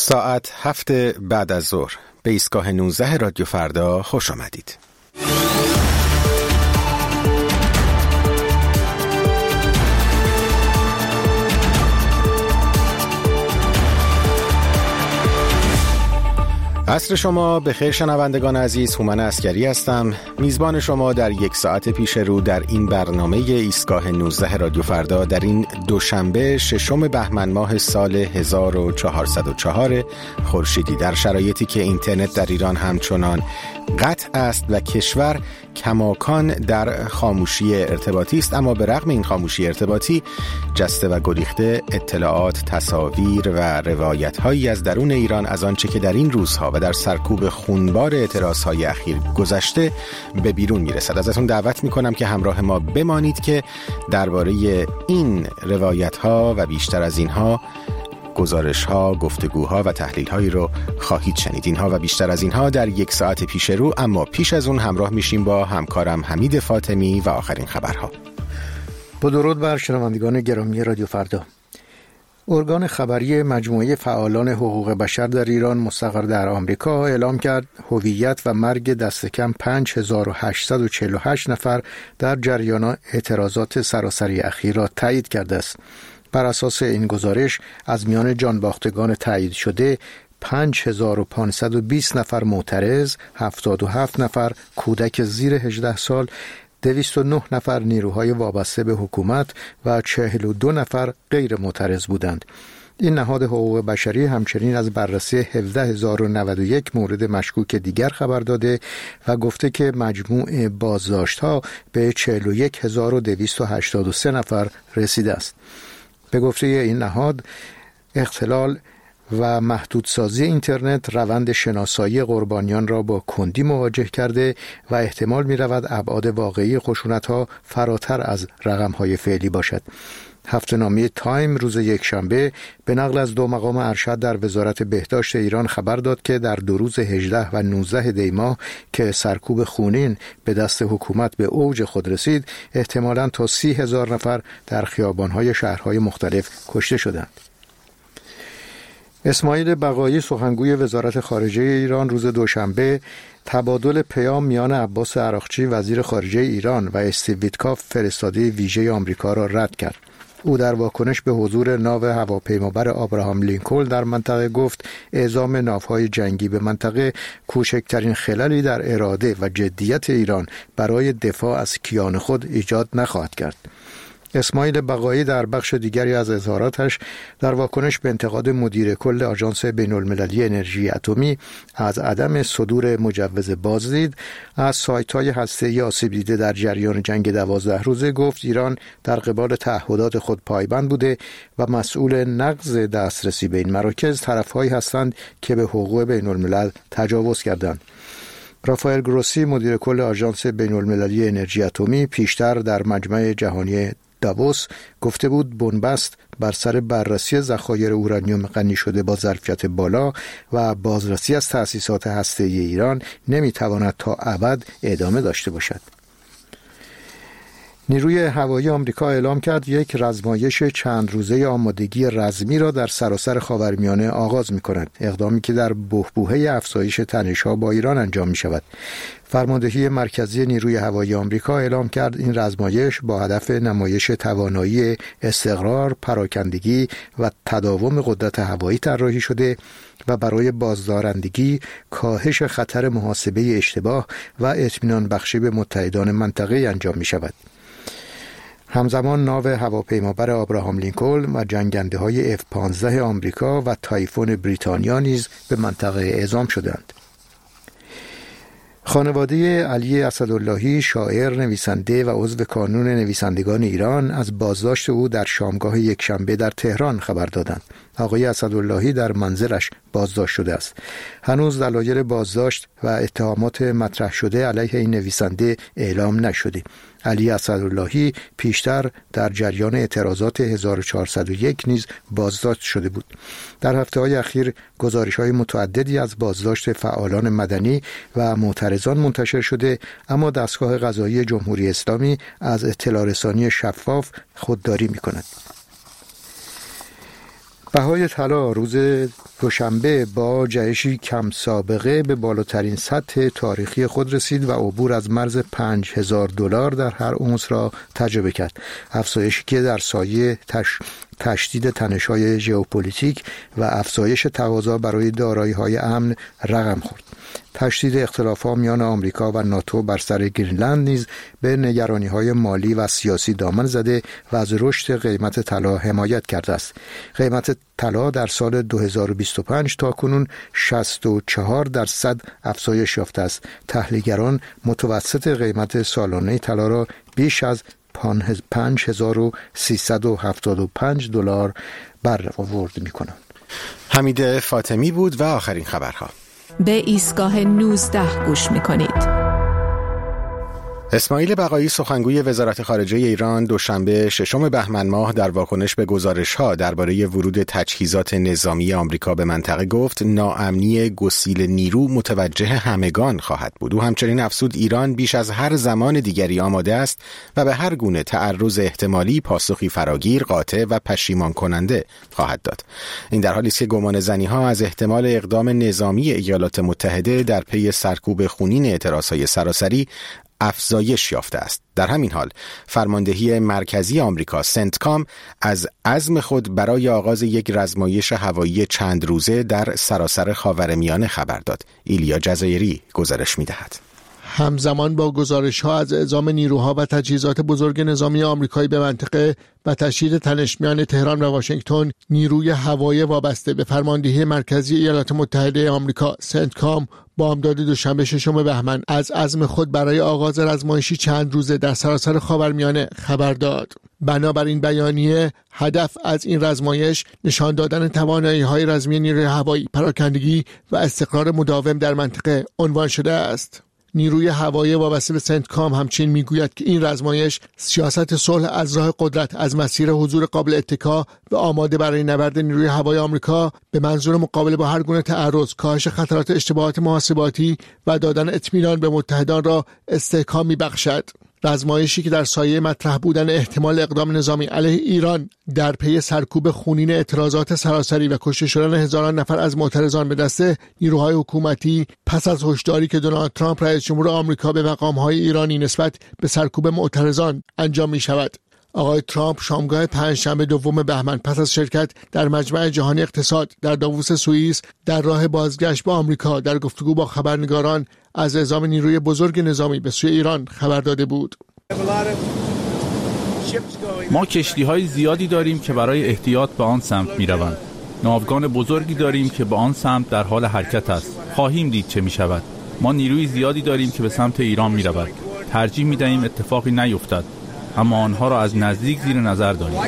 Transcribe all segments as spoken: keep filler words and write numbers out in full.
ساعت هفت بعد از ظهر به ایستگاه نوزده رادیو فردا خوش آمدید. عصر شما به خیر شنوندگان عزیز، هومن عسکری هستم، میزبان شما در یک ساعت پیش رو در این برنامه ایستگاه نوزده رادیو فردا در این دوشنبه ششم بهمن ماه سال هزار و چهارصد و چهار خورشیدی، در شرایطی که اینترنت در ایران همچنان قطع است و کشور کماکان در خاموشی ارتباطی است. اما به رغم این خاموشی ارتباطی جسته و گریخته اطلاعات، تصاویر و روایت‌هایی از درون ایران از آنچه که در این روزها و در سرکوب خونبار اعتراض‌های اخیر گذشته به بیرون میرسد. ازتون دعوت میکنم که همراه ما بمانید که درباره این روایت‌ها و بیشتر از اینها گزارش‌ها، گفتگوها و تحلیل‌هایی رو خواهید شنید. اینها و بیشتر از اینها در یک ساعت پیش رو، اما پیش از اون همراه میشیم با همکارم حمید فاطمی و آخرین خبرها. با درود بر شنوندگان گرامی رادیو فردا. ارگان خبری مجموعه فعالان حقوق بشر در ایران مستقر در آمریکا اعلام کرد هویت و مرگ دست کم پنج هزار و هشتصد و چهل و هشت نفر در جریان اعتراضات سراسری اخیر را تایید کرده است. بر اساس این گزارش از میان جانباختگان تایید شده پنج هزار و پانصد و بیست نفر معترض، هفتاد و هفت نفر کودک زیر هجده سال، دویست و نه نفر نیروهای وابسته به حکومت و چهل و دو نفر غیر معترض بودند. این نهاد حقوق بشری همچنین از بررسی هفده هزار و نود و یک مورد مشکوک دیگر خبر داده و گفته که مجموع بازداشت‌ها به چهل و یک هزار و دویست و هشتاد و سه نفر رسیده است. به گفته این نهاد، اختلال و محدودسازی اینترنت روند شناسایی قربانیان را با کندی مواجه کرده و احتمال می رود ابعاد واقعی خشونت‌ها فراتر از رقم‌های فعلی باشد. هفته‌نامه تایم روز یکشنبه به نقل از دو مقام ارشد در وزارت بهداشت ایران خبر داد که در دو روز هجده و نوزده دی ماه که سرکوب خونین به دست حکومت به اوج خود رسید، احتمالاً تا سی هزار نفر در خیابان‌های شهرهای مختلف کشته شدند. اسماعیل بقایی سخنگوی وزارت خارجه ایران روز دوشنبه تبادل پیام میان عباس عراقچی وزیر خارجه ایران و استیو ویتکاف فرستاده ویژه آمریکا را رد کرد. او در واکنش به حضور ناو هواپیمابر آبراهام لینکلن در منطقه گفت اعزام ناوهای جنگی به منطقه کوچکترین خللی در اراده و جدیت ایران برای دفاع از کیان خود ایجاد نخواهد کرد. اسماعیل بقایی در بخش دیگری از اظهاراتش در واکنش به انتقاد مدیر کل آژانس بین‌المللی انرژی اتمی از عدم صدور مجوز بازدید از سایت‌های هسته‌ای آسیب دیده در جریان جنگ دوازده روزه گفت ایران در قبال تعهدات خود پایبند بوده و مسئول نقض دسترسی به این مراکز طرف‌هایی هستند که به حقوق بین‌الملل تجاوز کردند. رافائل گروسی مدیر کل آژانس بین‌المللی انرژی اتمی پیشتر در مجمع جهانی داووس گفته بود بنبست بر سر بررسی ذخایر اورانیوم غنی شده با ظرفیت بالا و بازرسی از تأسیسات هسته‌ای ایران نمیتواند تا ابد ادامه داشته باشد. نیروی هوایی آمریکا اعلام کرد یک رزمایش چند روزه آمادگی رزمی را در سراسر خاورمیانه آغاز می‌کند، اقدامی که در بحبوحه افزایش تنش‌ها با ایران انجام می‌شود. فرماندهی مرکزی نیروی هوایی آمریکا اعلام کرد این رزمایش با هدف نمایش توانایی استقرار، پراکندگی و تداوم قدرت هوایی طراحی شده و برای بازدارندگی، کاهش خطر محاسبه اشتباه و اطمینان بخشی به متحدان منطقه انجام می‌شود. همزمان ناو هواپیمابر آبراهام لینکلن و جنگنده‌های اف پانزده آمریکا و تایفون بریتانیا نیز به منطقه اعزام شدند. خانواده علی اسداللهی، شاعر، نویسنده و عضو کانون نویسندگان ایران، از بازداشت او در شامگاه یکشنبه در تهران خبر دادند. آقای اسداللهی در منزلش بازداشت شده است. هنوز دلایل بازداشت و اتهامات مطرح شده علیه این نویسنده اعلام نشده. علی اسداللهی پیشتر در جریان اعتراضات هزار و چهارصد و یک نیز بازداشت شده بود. در هفته‌های اخیر گزارش‌های متعددی از بازداشت فعالان مدنی و معترضان منتشر شده، اما دستگاه قضایی جمهوری اسلامی از اطلاع رسانی شفاف خودداری می‌کند. بهای طلا روز دوشنبه با جهشی کم سابقه به بالاترین سطح تاریخی خود رسید و عبور از مرز پنج هزار دلار در هر اونس را تجربه کرد. افزایشی که در سایه تش... تشدید تنش‌های ژئوپلیتیک و افزایش تقاضا برای دارایی‌های امن رقم خورد. تشدید اختلافات میان آمریکا و ناتو بر سر گرینلند نیز به نگرانی‌های مالی و سیاسی دامن زده و از رشد قیمت طلا حمایت کرده است. قیمت طلا در سال دو هزار و بیست و پنج تا کنون شصت و چهار درصد افزایش یافته است. تحلیلگران متوسط قیمت سالانه طلا را بیش از پنج هزار و سیصد و هفتاد و پنج دلار برآورد می‌کنند. حمید فاطمی بود و آخرین خبرها. به ایستگاه نوزده گوش می‌کنید. اسماعیل بقایی سخنگوی وزارت خارجه ایران دوشنبه ششم بهمن ماه در واکنش به گزارش‌ها درباره ورود تجهیزات نظامی آمریکا به منطقه گفت ناامنی گسیل نیرو متوجه همگان خواهد بود. او همچنین افزود ایران بیش از هر زمان دیگری آماده است و به هر گونه تعرض احتمالی پاسخی فراگیر، قاطع و پشیمان کننده خواهد داد. این در حالی است که گمانه‌زنی‌ها از احتمال اقدام نظامی ایالات متحده در پی سرکوب خونین اعتراضهای سراسری افزایش یافته است. در همین حال فرماندهی مرکزی آمریکا سنتکام از عزم خود برای آغاز یک رزمایش هوایی چند روزه در سراسر خاورمیانه خبر داد. ایلیا جزایری گزارش می‌دهد. همزمان با گزارش‌ها از اعزام نیروها و تجهیزات بزرگ نظامی آمریکایی به منطقه و تشدید تنش میان تهران و واشنگتن، نیروی هوایی وابسته به فرماندهی مرکزی ایالات متحده آمریکا سنتکام بامداد دوشنبه ششم بهمن از عزم خود برای آغاز رزمایشی چند روزه در سراسر خاورمیانه خبر داد. بنابراین بیانیه هدف از این رزمایش نشان دادن توانایی‌های رزمی نیروی هوایی، پراکندگی و استقرار مداوم در منطقه عنوان شده است. نیروی هوایی وابسته به سنتکام همچنین میگوید که این رزمایش سیاست صلح از راه قدرت از مسیر حضور قابل اتکا و آماده برای نبرد نیروی هوایی آمریکا به منظور مقابله با هر گونه تعرض، کاهش خطرات اشتباهات محاسباتی و دادن اطمینان به متحدان را استحکام میبخشد. رزمایشی که در سایه مطرح بودن احتمال اقدام نظامی علیه ایران در پی سرکوب خونین اعتراضات سراسری و کشته شدن هزاران نفر از معترضان به دست نیروهای حکومتی پس از هشداری که دونالد ترامپ رئیس جمهور آمریکا به مقام‌های ایرانی نسبت به سرکوب معترضان انجام می‌شود. آقای ترامپ شامگاه پنجشنبه دوم بهمن پس از شرکت در مجمع جهانی اقتصاد در داووس سوئیس در راه بازگشت به آمریکا در گفتگو با خبرنگاران از اعزام نیروی بزرگ نظامی به سوی ایران خبر داده بود. ما کشتی‌های زیادی داریم که برای احتیاط به آن سمت می‌روند. ناوگان بزرگی داریم که به آن سمت در حال حرکت است. خواهیم دید چه می‌شود. ما نیروی زیادی داریم که به سمت ایران می‌رود. ترجیح می‌دهیم اتفاقی نیفتد، اما آنها را از نزدیک زیر نظر داریم.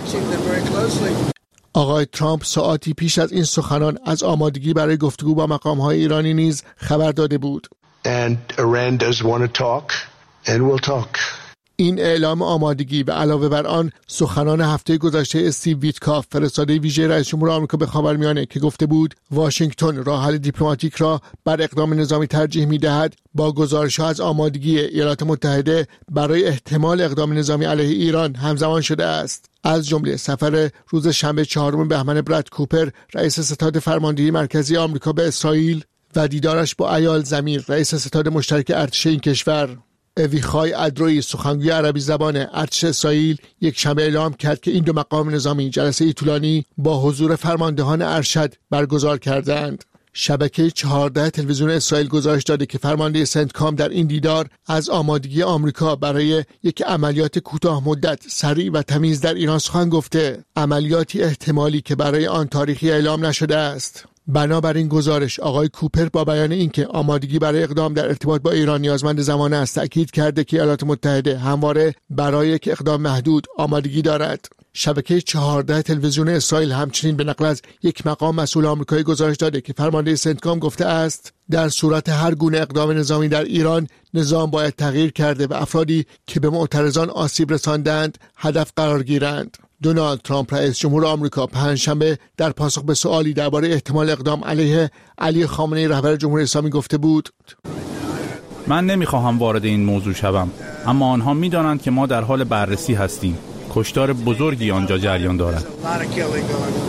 آقای ترامپ ساعتی پیش از این سخنان از آمادگی برای گفتگو با مقام‌های ایرانی نیز خبر داده بود. And Iran does want to talk and we'll talk. این اعلام آمادگی و علاوه بر آن سخنان هفته گذشته استیو ویتکاف، فرستاده ویژه رئیس جمهور آمریکا به خاورمیانه، که گفته بود واشنگتن راه حل دیپلماتیک را بر اقدام نظامی ترجیح می‌دهد، با گزارش‌ها از آمادگی ایالات متحده برای احتمال اقدام نظامی علیه ایران همزمان شده است. از جمله سفر روز شنبه چهارم بهمن براد کوپر، رئیس ستاد فرماندهی مرکزی آمریکا به اسرائیل و دیدارش با ایال زمیر، رئیس ستاد مشترک ارتش این کشور. اویخای ادروی، سخنگوی عربی زبان ارتش اسرائیل، یک شنبه اعلام کرد که این دو مقام نظامی جلسه طولانی با حضور فرماندهان ارشد برگزار کردند. شبکه چهارده تلویزیون اسرائیل گزارش داده که فرمانده سنتکام در این دیدار از آمادگی آمریکا برای یک عملیات کوتاه مدت، سریع و تمیز در ایران سخن گفته، عملیاتی احتمالی که برای آن تاریخی اعلام نشده است. بنابراین گزارش آقای کوپر با بیان اینکه آمادگی برای اقدام در ارتباط با ایران نیازمند زمان است، تأکید کرده که ایالات متحده همواره برای یک اقدام محدود آمادگی دارد. شبکه چهارده تلویزیون اسرائیل همچنین به نقل از یک مقام مسئول آمریکایی گزارش داده که فرمانده سنتکام گفته است در صورت هر گونه اقدام نظامی در ایران، نظام باید تغییر کرده و افرادی که به معترضان آسیب رساندند هدف قرار گیرند. دونالد ترامپ رئیس جمهور آمریکا پنجشنبه در پاسخ به سوالی درباره احتمال اقدام علیه علی خامنه‌ای رهبر جمهوری اسلامی گفته بود: من نمیخواهم وارد این موضوع شوم، اما آنها میدانند که ما در حال بررسی هستیم. کشتار بزرگی آنجا جریان دارد.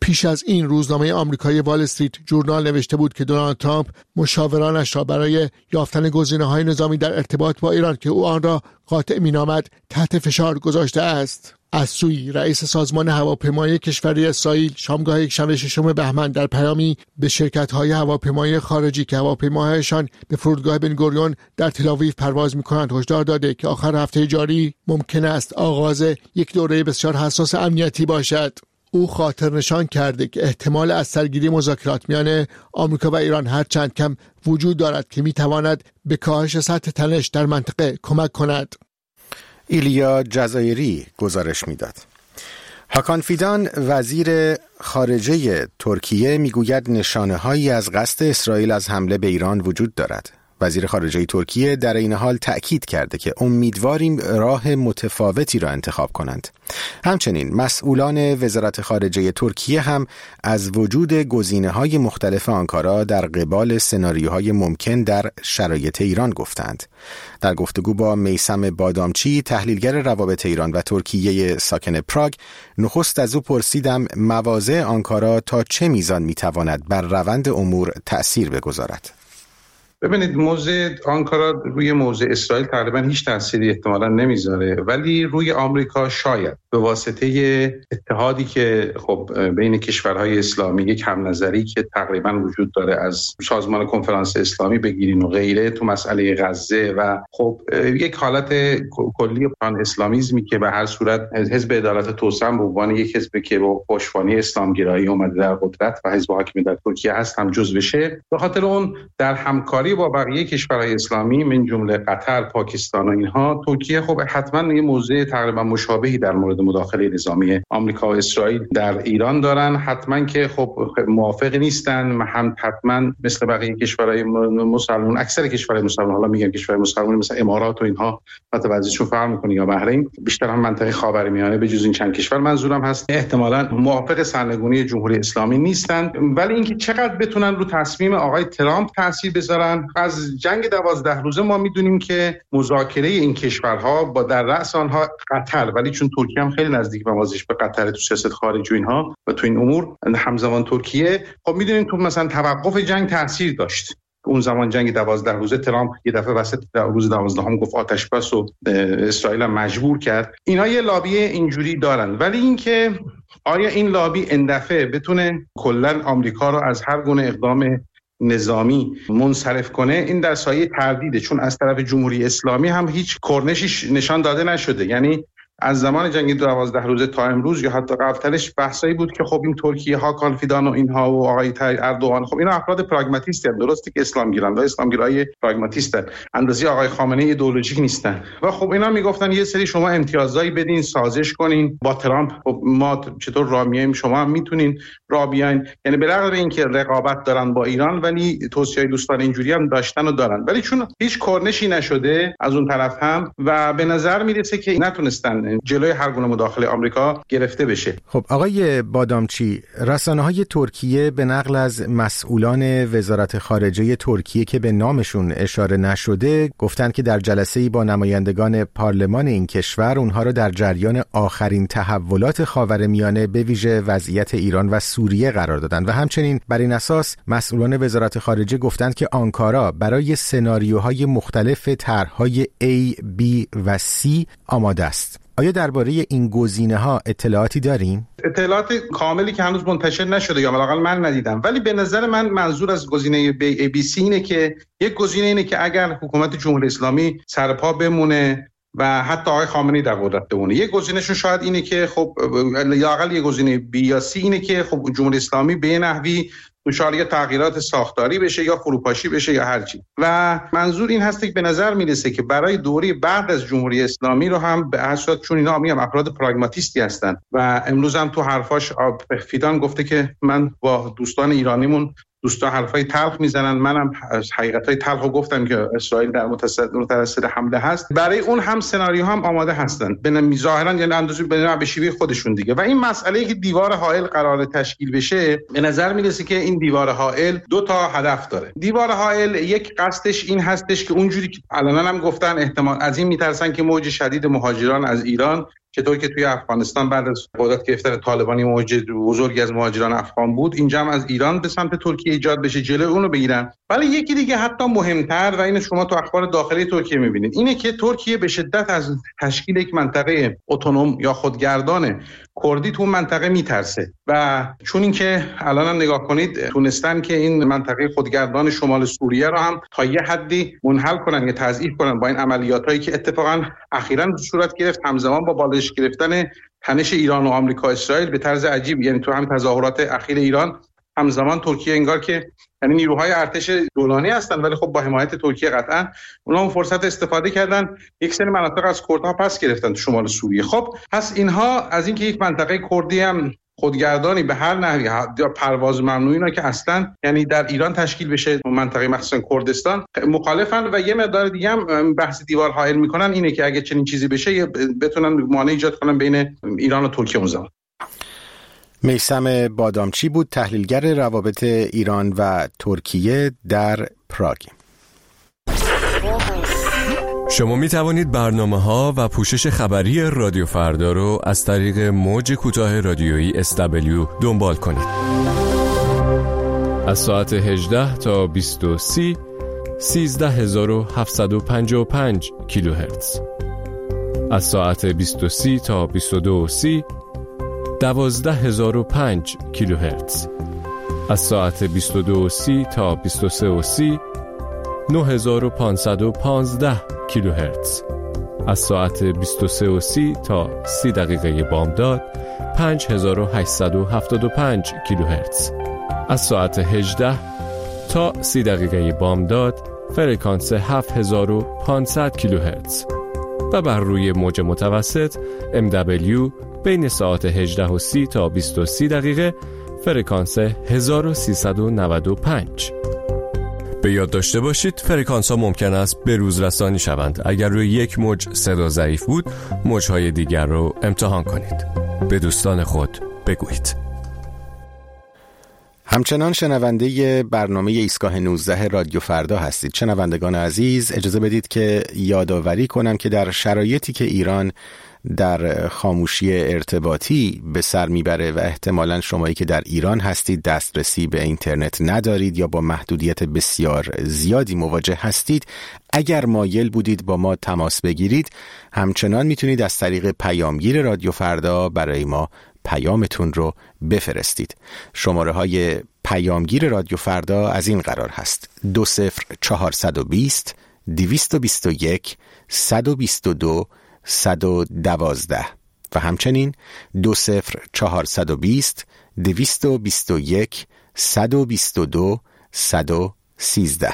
پیش از این روزنامه آمریکایی وال استریت جورنال نوشته بود که دونالد ترامپ مشاورانش را برای یافتن گزینه‌های نظامی در ارتباط با ایران که او آن را قاطع می‌نامد تحت فشار گذاشته است. از سوی رئیس سازمان هواپیمایی کشوری اسرائیل شامگاه یکشنبه ششم بهمن در پیامی به شرکت‌های هواپیمایی خارجی که هواپیماهایشان به فرودگاه بن گوریون در تل‌آویو پرواز می‌کنند هشدار داده که آخر هفته جاری ممکن است آغاز یک دوره بسیار حساس امنیتی باشد. او خاطر نشان کرده که احتمال از سرگیری مذاکرات میان آمریکا و ایران هر چند کم وجود دارد که می‌تواند به کاهش سطح تنش در منطقه کمک کند. ایلیا جزایری گزارش میداد. هاکان فیدان وزیر خارجه ترکیه میگوید نشانه‌هایی از قصد اسرائیل از حمله به ایران وجود دارد. وزیر خارجه ترکیه در این حال تأکید کرده که امیدواریم راه متفاوتی را انتخاب کنند. همچنین مسئولان وزارت خارجه ترکیه هم از وجود گزینه‌های مختلف آنکارا در قبال سناریوهای ممکن در شرایط ایران گفتند. در گفتگو با میثم بادامچی تحلیلگر روابط ایران و ترکیه ساکن پراگ، نخست از او پرسیدم مواضع آنکارا تا چه میزان میتواند بر روند امور تأثیر بگذارد. ببینید، موضع آنکارا روی موضع اسرائیل تقریبا هیچ تأثیری احتمالاً نمیذاره، ولی روی آمریکا شاید به واسطه اتحادی که خب بین کشورهای اسلامی، یک هم نظری که تقریبا وجود داره از سازمان کنفرانس اسلامی بگیرین و غیره تو مسئله غزه و خب یک حالت کلی پان اسلامیزمی که به هر صورت حزب عدالت توسعه به عنوان یک حزب که با پشتوانه اسلامگرایی اومده در قدرت و حزب حاکم در ترکیه هست هم جزو بشه، به خاطر اون در همکاری با بقیه کشورهای اسلامی من جمله قطر، پاکستان و اینها، ترکیه خب حتما یه موضع تقریبا مشابهی در مورد مداخله نظامی آمریکا و اسرائیل در ایران دارن. حتما که خب موافق نیستن، هم حتما مثل بقیه کشورهای مسلمان، اکثر کشورهای مسلمان، حالا میگم کشورهای مسلمان مثل امارات و اینها حتی بعضیشون فرق میکنه یا بحرین، بیشتر هم منطقه خاورمیانه به جز این چند کشور منظورم هست، احتمالاً موافق سرنگونی جمهوری اسلامی نیستن. ولی اینکه چقدر بتونن رو تصمیم آقای ترامپ تاثیر بذارن، از جنگ دوازده روزه ما میدونیم که مذاکره این کشورها با در رأس آنها قطر، ولی چون ترکیه هم خیلی نزدیک موازیش به قطر تو سیاست خارجی و اینها و تو این امور همزمان ترکیه، خب میدونیم تو مثلا توقف جنگ تاثیر داشت. اون زمان جنگ دوازده روزه ترامپ یه دفعه وسط روز دوازدهم گفت آتش بس و اسرائیل هم مجبور کرد. اینا یه لابی اینجوری دارن، ولی اینکه آیا این لابی این دفعه بتونه کلا آمریکا رو از هر گونه اقدام نظامی منصرف کنه، این در سایه تردیده، چون از طرف جمهوری اسلامی هم هیچ کرنشی نشان داده نشده. یعنی از زمان جنگ دوازده روزه تا امروز یا حتی قبلترش بحثایی بود که خب این ترکیه ها، کانفیدان و اینها و آقای اردوغان، خب اینا افراد پراگماتیستی هستند، درسته که اسلام گیرند و اسلامگرای پراگماتیستن، اندازه آقای خامنه ای ایدئولوژیک نیستن و خب اینا میگفتن یه سری شما امتیازایی بدین، سازش کنین با ترامپ، خب ما چطور راه میایم، شما هم میتونین راه بیاین. یعنی به رغم اینکه رقابت دارن با ایران، ولی توصیه دوستان اینجوری هم داشتن و دارن، ولی چون هیچ کرنشی نشده از اون طرف هم و به نظر میرسه که نتونستن جلوی هر گونه مداخله آمریکا گرفته بشه. خب آقای بادامچی، رسانه‌های ترکیه به نقل از مسئولان وزارت خارجه ترکیه که به نامشون اشاره نشده گفتند که در جلسه‌ای با نمایندگان پارلمان این کشور اونها را در جریان آخرین تحولات خاورمیانه به ویژه وضعیت ایران و سوریه قرار دادند و همچنین بر این اساس مسئولان وزارت خارجه گفتند که آنکارا برای سناریوهای مختلف طرح‌های A، B و C آماده است. آیا درباره این گزینه‌ها اطلاعاتی دارین؟ اطلاعات کاملی که هنوز منتشر نشده یا حداقل من ندیدم، ولی به نظر من منظور از گزینه ای بی سی اینه که یک گزینه اینه که اگر حکومت جمهوری اسلامی سرپا بمونه و حتی آقای خامنه‌ای در قدرت بمونه، یک گزینه‌شون شاید اینه که خب یا حداقل یک گزینه بی یا سی اینه که خب جمهوری اسلامی به نحوی دچار یا تغییرات ساختاری بشه یا فروپاشی بشه یا هر چی. و منظور این هست که به نظر میرسه که برای دوره بعد از جمهوری اسلامی رو هم به هر صورت، چون اینا میگم افراد پراگماتیستی هستن و امروز هم تو حرفاش فیدان گفته که من با دوستان ایرانیمون دوستا حرفای تلخ میزنن، منم حقیقتای تلخو گفتم که اسرائیل در مترصد حمله هست. برای اون هم سناریو هم آماده هستن، به ظاهرا یعنی اندازه به شیوه خودشون دیگه. و این مسئله که دیوار حائل قرار تشکیل بشه، به نظر میرسه که این دیوار حائل دو تا هدف داره. دیوار حائل یک قصدش این هستش که اونجوری که الان هم گفتن احتمال از این میترسن که موج شدید مهاجران از ایران چطور که توی افغانستان بعد از قدرت گرفتن طالبانی موج بزرگی از مهاجران افغان بود، اینجا هم از ایران به سمت ترکیه ایجاد بشه، جلوی اونو بگیرن. ولی یکی دیگه حتی مهمتر و اینو شما تو اخبار داخلی ترکیه می‌بینید، اینه که ترکیه به شدت از تشکیل یک منطقه اتونوم یا خودگردان کردی تو منطقه میترسه و چون اینکه الان هم نگاه کنید تونستن که این منطقه خودگردان شمال سوریه رو هم تا یه حدی منحل کنن یا تضعیف کنن با این عملیاتایی که اتفاقا اخیراً صورت گرفت همزمان با بالش گرفتن تنش ایران و آمریکا اسرائیل به طرز عجیب. یعنی تو هم تظاهرات اخیر ایران همزمان ترکیه انگار که یعنی نیروهای ارتش دولانی هستن ولی خب با حمایت ترکیه قطعا اونا اون فرصت استفاده کردن، یک سری مناطق از کردها پس گرفتن تو شمال سوریه. خب پس اینها از اینکه یک منطقه کردی هم خودگردانی به هر نحوی یا پرواز ممنوع اینا که اصلا یعنی در ایران تشکیل بشه منطقه مخصوصا کردستان مخالفن و یه مقدار دیگه هم بحث دیوار حائل میکنن اینه که اگه چنین چیزی بشه بتونن مانع ایجاد کنن بین ایران و ترکیه اون زمان. میثم بادامچی بود، تحلیلگر روابط ایران و ترکیه در پراگ. شما می توانید برنامه‌ها و پوشش خبری رادیو فردا رو از طریق موج کوتاه رادیویی اس دبلیو دنبال کنید. از ساعت هجده تا بیست و سه سیزده هزار و هفتصد و پنجاه و پنج کیلوهرتز. از ساعت بیست و سه تا بیست و دو سی دوازده هزار و پنج کیلوهرتز. از ساعت بیست و دو سی تا بیست و سه سی نه هزار و پانصد و پانزده کیلوهرتز. از ساعت بیست و سه سی تا سی دقیقه بامداد پنج هزار و هشتصد و هفتاد و پنج کیلوهرتز. از ساعت هجده تا سی دقیقه بامداد فرکانس هفت هزار و پانصد کیلوهرتز و بر روی موج متوسط ام دبلیو بین ساعت هجده و سی تا بیست و سه دقیقه فرکانس هزار و سیصد و نود و پنج. به یاد داشته باشید فرکانس ها ممکن است به روز رسانی شوند. اگر روی یک موج صدا ضعیف بود موجهای دیگر رو امتحان کنید. به دوستان خود بگویید. همچنان شنونده برنامه ایستگاه نوزده رادیو فردا هستید. شنوندگان عزیز، اجازه بدید که یادآوری کنم که در شرایطی که ایران در خاموشی ارتباطی به سر میبره و احتمالاً شمایی که در ایران هستید دسترسی به اینترنت ندارید یا با محدودیت بسیار زیادی مواجه هستید، اگر مایل بودید با ما تماس بگیرید همچنان میتونید از طریق پیامگیر رادیو فردا برای ما پیامتون رو بفرستید. شماره های پیامگیر رادیو فردا از این قرار هست: دو صفر چهارصد و بیست دویست و بیست و یک صد و بیست و دو صد و دوازده و همچنین دو صفر چهارصد و بیست دویست و بیست و یک صد و بیست و دو صد و سیزده.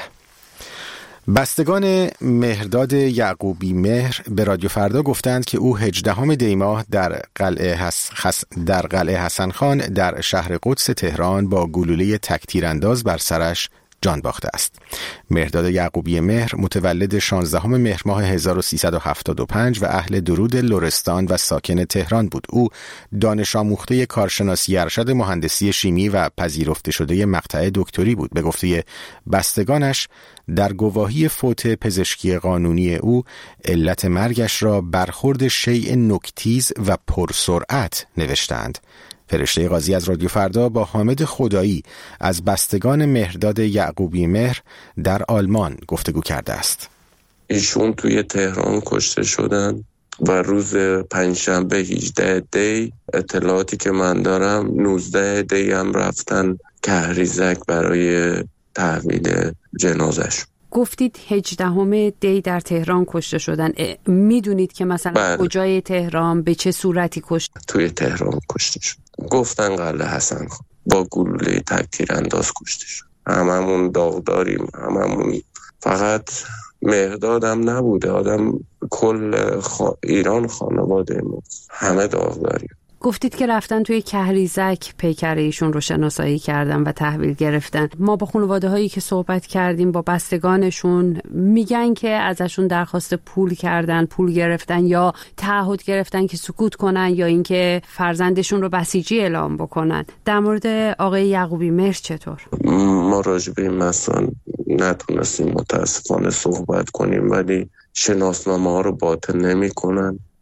بستگان مهرداد یعقوبی مهر به رادیو فردا گفتند که او هجدهم دی ماه در قلعه حس... خس... در قلعه حسن خان در شهر قدس تهران با گلوله تکتیرانداز بر سرش جان باخته است. مهرداد یعقوبی مهر متولد شانزدهم مهر ماه هزار و سیصد و هفتاد و پنج و اهل درود لرستان و ساکن تهران بود. او دانش آموخته کارشناسی ارشد مهندسی شیمی و پذیرفته شده مقطع دکتری بود. به گفته بستگانش در گواهی فوت پزشکی قانونی او علت مرگش را برخورد شیء نوک‌تیز و پرسرعت نوشتند. فرشته قاضی از رادیو فردا با حامد خدایی از بستگان مهرداد یعقوبی مهر در آلمان گفتگو کرده است. ایشون توی تهران کشته شدن و روز پنجشنبه هجده دی، اطلاعاتی که من دارم نوزده دی هم رفتن کهریزک برای تحویل جنازش. گفتید هجدهم دی در تهران کشته شدن. میدونید که مثلا بله. کجای تهران به چه صورتی کشته؟ توی تهران کشته شد. گفتن قلعه حسن با گلوله تکتیرانداز کشته شد. هممون داغ داریم، هممون. فقط مهردادم نبوده، آدم کل خا... ایران خانواده ما همه داغ داریم. گفتید که رفتن توی کهریزک پیکر ایشون رو شناسایی کردن و تحویل گرفتن. ما با خانواده هایی که صحبت کردیم، با بستگانشون، میگن که ازشون درخواست پول کردن، پول گرفتن یا تعهد گرفتن که سکوت کنن یا اینکه فرزندشون رو بسیجی اعلام بکنن. در مورد آقای یعقوبی مهر چطور؟ ما راجع به این مسائل نتونستیم متاسفانه صحبت کنیم، ولی شناسنامه ها رو باطل نمی کنن.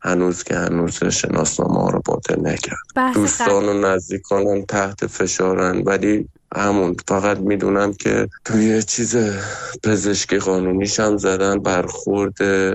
هنوز که هنوز شناسنامه ها رو باطل نکرد. دوستان و نزدیکانم تحت فشارن، ولی همون فقط میدونم که توی چیز پزشکی قانونیش هم زدن برخورد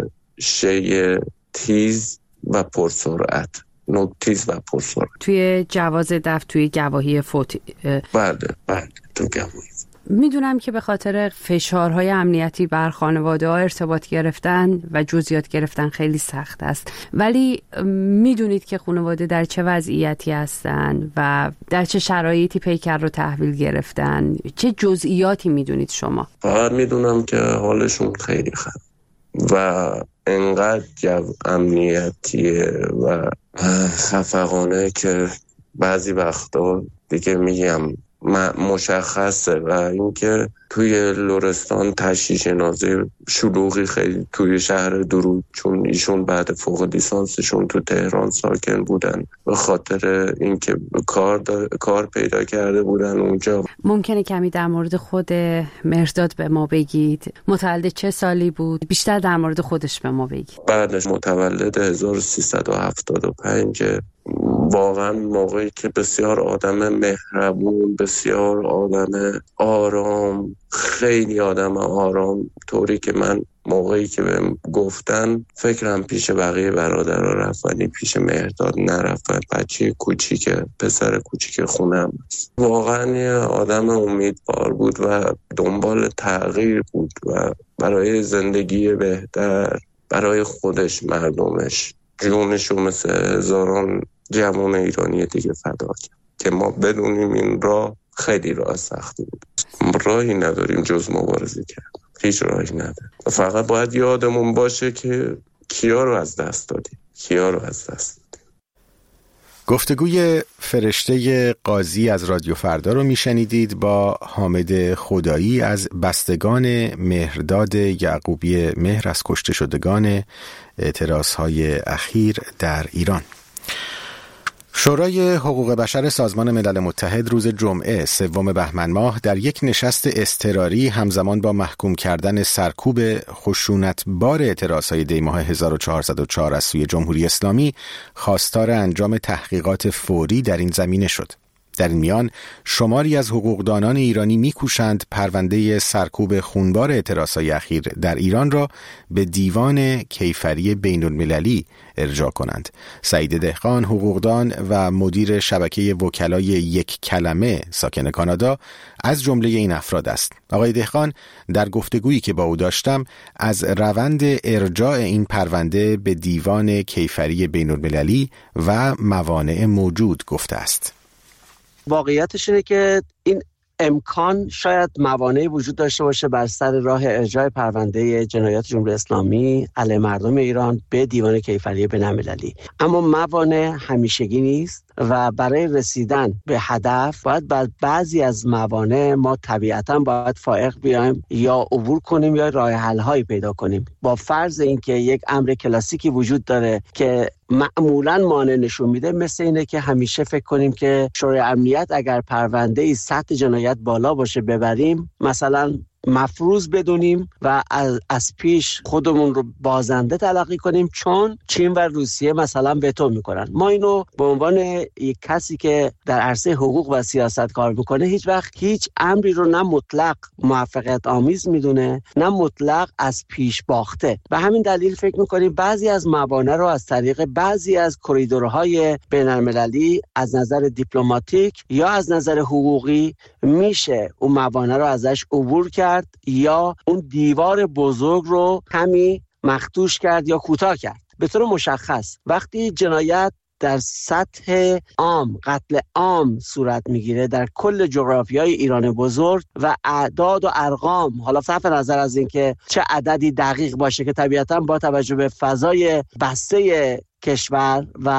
شی تیز و پرسرعت، نوک تیز و پرسرعت توی جواز دفع، توی گواهی فوت. بله بله تو گواهی. میدونم که به خاطر فشارهای امنیتی بر خانواده ها ارتباط گرفتن و جزئیات گرفتن خیلی سخت است، ولی میدونید که خانواده در چه وضعیتی هستن و در چه شرایطی پیکر رو تحویل گرفتن؟ چه جزئیاتی میدونید شما؟ فقط میدونم که حالشون خیلی خراب و انقدر جو امنیتیه و خفقانه که بعضی وقتا دیگه میگم مشخصه. و اینکه توی لرستان تشییع جنازه شلوغی خیلی توی شهر درود، چون ایشون بعد فوق لیسانسشون تو تهران ساکن بودن، به خاطر اینکه کار دا... کار پیدا کرده بودن اونجا. ممکنه کمی در مورد خود مهرداد به ما بگید؟ متولد چه سالی بود؟ بیشتر در مورد خودش به ما بگید. بعدش متولد هزار و سیصد و هفتاد و پنج. واقعا موقعی که بسیار آدم مهربون، بسیار آدم آرام، خیلی آدم آرام، طوری که من موقعی که بهم گفتن فکرم پیش بقیه برادرها رفت ولی پیش مهرداد نرفت. بچه کوچیک، پسر کوچیک خونم است. واقعا یه آدم امیدوار بود و دنبال تغییر بود و برای زندگی بهتر برای خودش، مردمش، جونشو مثل هزاران جوان ایرانی دیگه فدا کرد که ما بدونیم این راه خیلی راه سختی بود. راهی نداریم جز مبارزه کرد، هیچ راهی نداریم. فقط باید یادمون باشه که کیا رو از دست دادیم، کیا رو از دست دادیم. گفتگوی فرشته قاضی از رادیو فردا رو میشنیدید با حامد خدایی از بستگان مهرداد یعقوبی مهر از کشته شدگان اعتراضهای اخیر در ایران. شورای حقوق بشر سازمان ملل متحد روز جمعه سوم بهمن ماه در یک نشست اضطراری همزمان با محکوم کردن سرکوب خشونتبار اعتراضهای دی ماه هزار و چهارصد و چهار از سوی جمهوری اسلامی خواستار انجام تحقیقات فوری در این زمینه شد. در این میان شماری از حقوقدانان ایرانی می‌کوشند پرونده سرکوب خونبار اعتراضهای اخیر در ایران را به دیوان کیفری بین‌المللی ارجاع کنند. سعید دهقان، حقوقدان و مدیر شبکه وکلای یک کلمه ساکن کانادا، از جمله این افراد است. آقای دهقان در گفتگویی که با او داشتم از روند ارجاع این پرونده به دیوان کیفری بین‌المللی و موانع موجود گفته است. واقعیتش اینه که این امکان شاید موانعی وجود داشته باشه بر سر راه ارجاع پرونده جنایات جمهوری اسلامی علیه مردم ایران به دیوان کیفری بین‌المللی، اما موانع همیشگی نیست و برای رسیدن به هدف باید بعد بعضی از موانع ما طبیعتاً باید فائق بیایم یا عبور کنیم یا راه حل هایی پیدا کنیم. با فرض اینکه یک امر کلاسیکی وجود داره که معمولاً مانع نشون میده، مثل اینه که همیشه فکر کنیم که شورای امنیت اگر پرونده ای سطح جنایت بالا باشه ببریم، مثلا مفروض بدونیم و از, از پیش خودمون رو بازنده تلقی کنیم، چون چین و روسیه مثلا وتو میکنن. ما اینو به عنوان یک کسی که در عرصه حقوق و سیاست کار میکنه هیچ وقت هیچ امری رو نه مطلق موفقیت آمیز میدونه نه مطلق از پیش باخته. به همین دلیل فکر میکنیم بعضی از موانع رو از طریق بعضی از کریدورهای بین‌المللی از نظر دیپلماتیک یا از نظر حقوقی میشه اون موانع رو ازش عبور کرد یا اون دیوار بزرگ رو کمی مخدوش کرد یا کوتاه کرد. به طور مشخص وقتی جنایت در سطح عام، قتل عام صورت میگیره در کل جغرافیای ایران بزرگ و اعداد و ارقام، حالا صرف نظر از اینکه چه عددی دقیق باشه که طبیعتاً با توجه به فضای بسته کشور و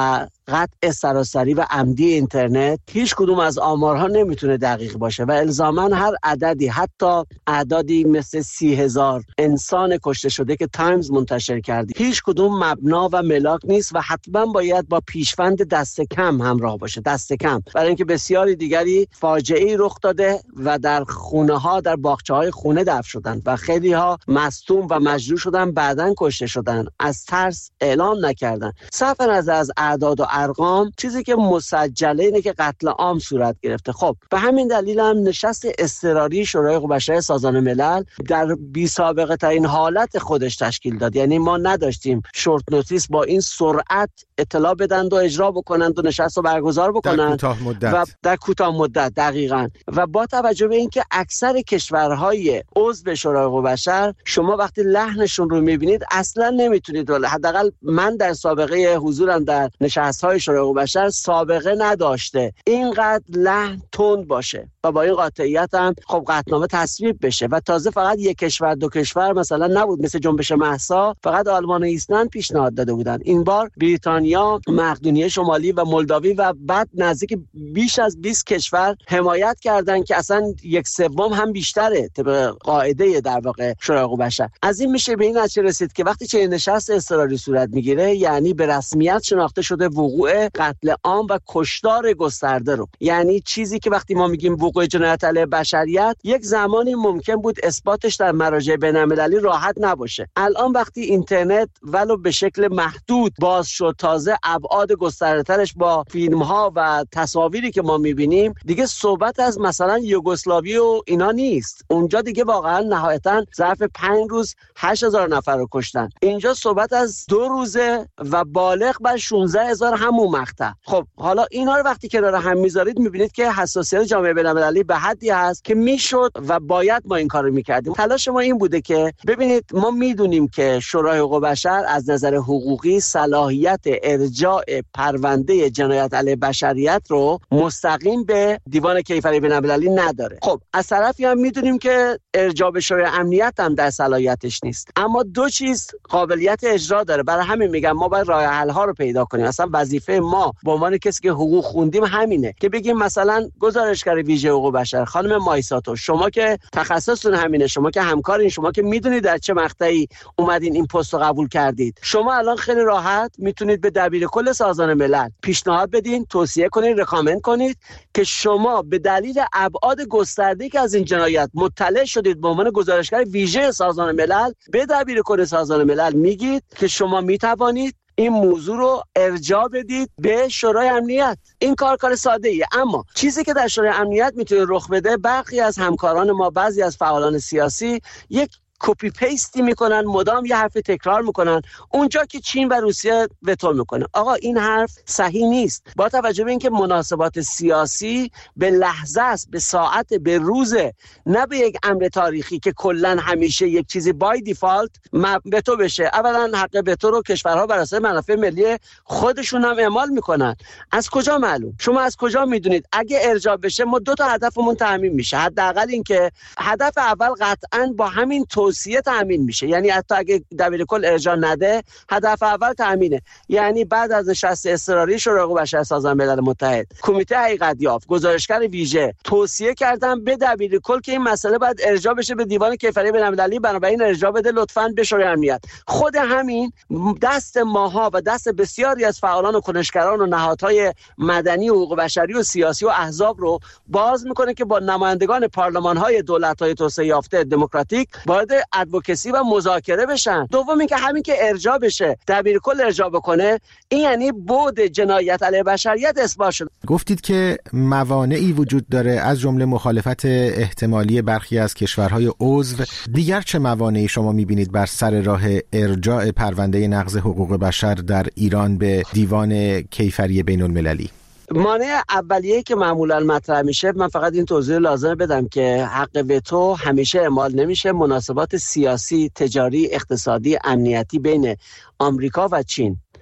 قطع سراسری و عمدی اینترنت، هیچ کدوم از آمارها نمیتونه دقیق باشه و الزاماً هر عددی، حتی اعدادی مثل سی هزار انسان کشته شده که تایمز منتشر کرده، هیچ کدوم مبنا و ملاک نیست و حتما باید با پیشوند دست کم همراه باشه، دست کم، برای اینکه بسیاری دیگری فاجعه‌ای رخ داده و در خونه ها، در باغچه های خونه دفن شدن و خیلی ها مصدوم و مجروح شدن، بعداً کشته شدن، از ترس اعلام نکردن. صرف نظر از اعداد و ارقام، چیزی که مسجله اینه که قتل عام صورت گرفته. خب به همین دلیل هم نشست اضطراری شورای حقوق بشر سازمان ملل در بی سابقه ترین حالت خودش تشکیل داد. یعنی ما نداشتیم شورت نوتیس با این سرعت اطلاع بدند و اجرا بکنند و نشست رو برگزار بکنند در کوتاه مدت. و در کوتاه مدت دقیقاً. و با توجه به اینکه اکثر کشورهای عضو شورای حقوق بشر، شما وقتی لحنشون رو میبینید اصلا نمیتونید، حداقل من در سابقه حضورم در نشست‌های شورای حقوق بشر سابقه نداشته اینقدر لحن تند باشه و با این قاطعیت هم خب قطعنامه تصویب بشه و تازه فقط یک کشور دو کشور مثلا نبود، مثل جنبش مهسا فقط آلمان و ایسلند پیشنهاد داده بودن. این بار بریتانیا، مقدونیه شمالی و مولداوی و بعد نزدیک بیش از بیست کشور حمایت کردن که اصلا یک سوم هم بیشتره طبق قاعده در واقع شورای حقوق بشر. از این میشه به این نتیجه رسید که وقتی چه نشست اضطراری صورت میگیره، یعنی به رسمیت شناخته شده وقوع قتل عام و کشتار گسترده رو. یعنی چیزی که وقتی ما میگیم وقوع جنایت علیه بشریت، یک زمانی ممکن بود اثباتش در مراجع بین‌المللی راحت نباشه. الان وقتی اینترنت ولو به شکل محدود باز شد، تازه ابعاد گسترده‌ترش با فیلم‌ها و تصاویری که ما می‌بینیم، دیگه صحبت از مثلا یوگسلاوی و اینا نیست. اونجا دیگه واقعا نهایتاً ظرف پنج روز هشت هزار نفر رو کشتن. اینجا صحبت از دو روزه و بالغ بر شانزده هزار همون مقطع. خب حالا اینا رو وقتی کنار هم می‌ذارید می‌بینید که حساسیت جامعه بین‌المللی به حدی هست که میشد و باید ما این کارو می‌کردیم. تلاش ما این بوده که ببینید، ما می‌دونیم که شورای حقوق بشر از نظر حقوقی صلاحیت ارجاع پرونده جنایت علیه بشریت رو مستقیم به دیوان کیفری بین‌المللی نداره. خب از طرفی هم می‌دونیم که ارجاع به شورای امنیت هم در صلاحیتش نیست. اما دو چیز قابلیت اجرا داره. برای همین میگم ما باید راه حل‌ها رو پیدا کنیم. اصلا وظیفه ما به عنوان کسی که حقوق خوندیم همینه که بگیم مثلا گزارشگر ویژه حقوق بشر خانم مایساتو، شما که تخصصتون همینه، شما که همکارین، شما که میدونید در چه مقطعی اومدین این پست رو قبول کردید، شما الان خیلی راحت میتونید به دبیر کل سازمان ملل پیشنهاد بدین، توصیه کنید، رکامند کنید که شما به دلیل ابعاد گسترده‌ای که از این جنایت مطلع شدید به عنوان گزارشگر ویژه سازمان ملل، به دبیر کل سازمان ملل میگید که شما میتوانید این موضوع رو ارجاع بدید به شورای امنیت. این کار کار ساده ایه، اما چیزی که در شورای امنیت میتونه رخ بده، برخی از همکاران ما، بعضی از فعالان سیاسی یک کپی پیستی میکنن، مدام یه حرف تکرار میکنن اونجا که چین و روسیه وتو میکنه. آقا این حرف صحیح نیست. با توجه به اینکه مناسبات سیاسی به لحظه است، به ساعت، به روزه، نه به یک امر تاریخی که کلا همیشه یک چیزی بای دیفالت وتو بشه. اولا حق وتو رو کشورها بر اساس منافع ملی خودشون هم اعمال میکنن. از کجا معلوم؟ شما از کجا میدونید اگه ارجاع بشه ما دو تا هدفمون تامین میشه؟ حداقل اینکه هدف اول قطعاً با همین توصیه تامین میشه. یعنی حتی اگه دبیر کل ارجاع نده، هدف اول تامینه. یعنی بعد از نشست اضطراری شورای حقوق بشر سازمان ملل متحد، کمیته حقیقت یافت، گزارشگر ویژه توصیه کردن به دبیر کل که این مسئله باید ارجاع بشه به دیوان کیفری بین‌المللی، بنابراین ارجاع بده لطفاً به شورای امنیت. خود همین دست ماها و دست بسیاری از فعالان و کنشگران و نهادهای مدنی و حقوق بشری و سیاسی و احزاب رو باز میکنه که با نمایندگان پارلمان‌های دولت‌های توسعه یافته دموکراتیک وارد ادوکسی و مذاکره بشن. دوم اینکه همین که ارجاع بشه، دبیر کل ارجاع بکنه، این یعنی بعد جنایت علیه بشریت اثبات شد. گفتید که موانعی وجود داره، از جمله مخالفت احتمالی برخی از کشورهای عضو. دیگر چه موانعی شما می‌بینید بر سر راه ارجاع پرونده نقض حقوق بشر در ایران به دیوان کیفری بین‌المللی؟ مانع اولیه‌ای که معمولا مطرح میشه، من فقط این توضیح لازمه بدم که حق وتو همیشه اعمال نمیشه. مناسبات سیاسی، تجاری، اقتصادی، امنیتی بین آمریکا و چین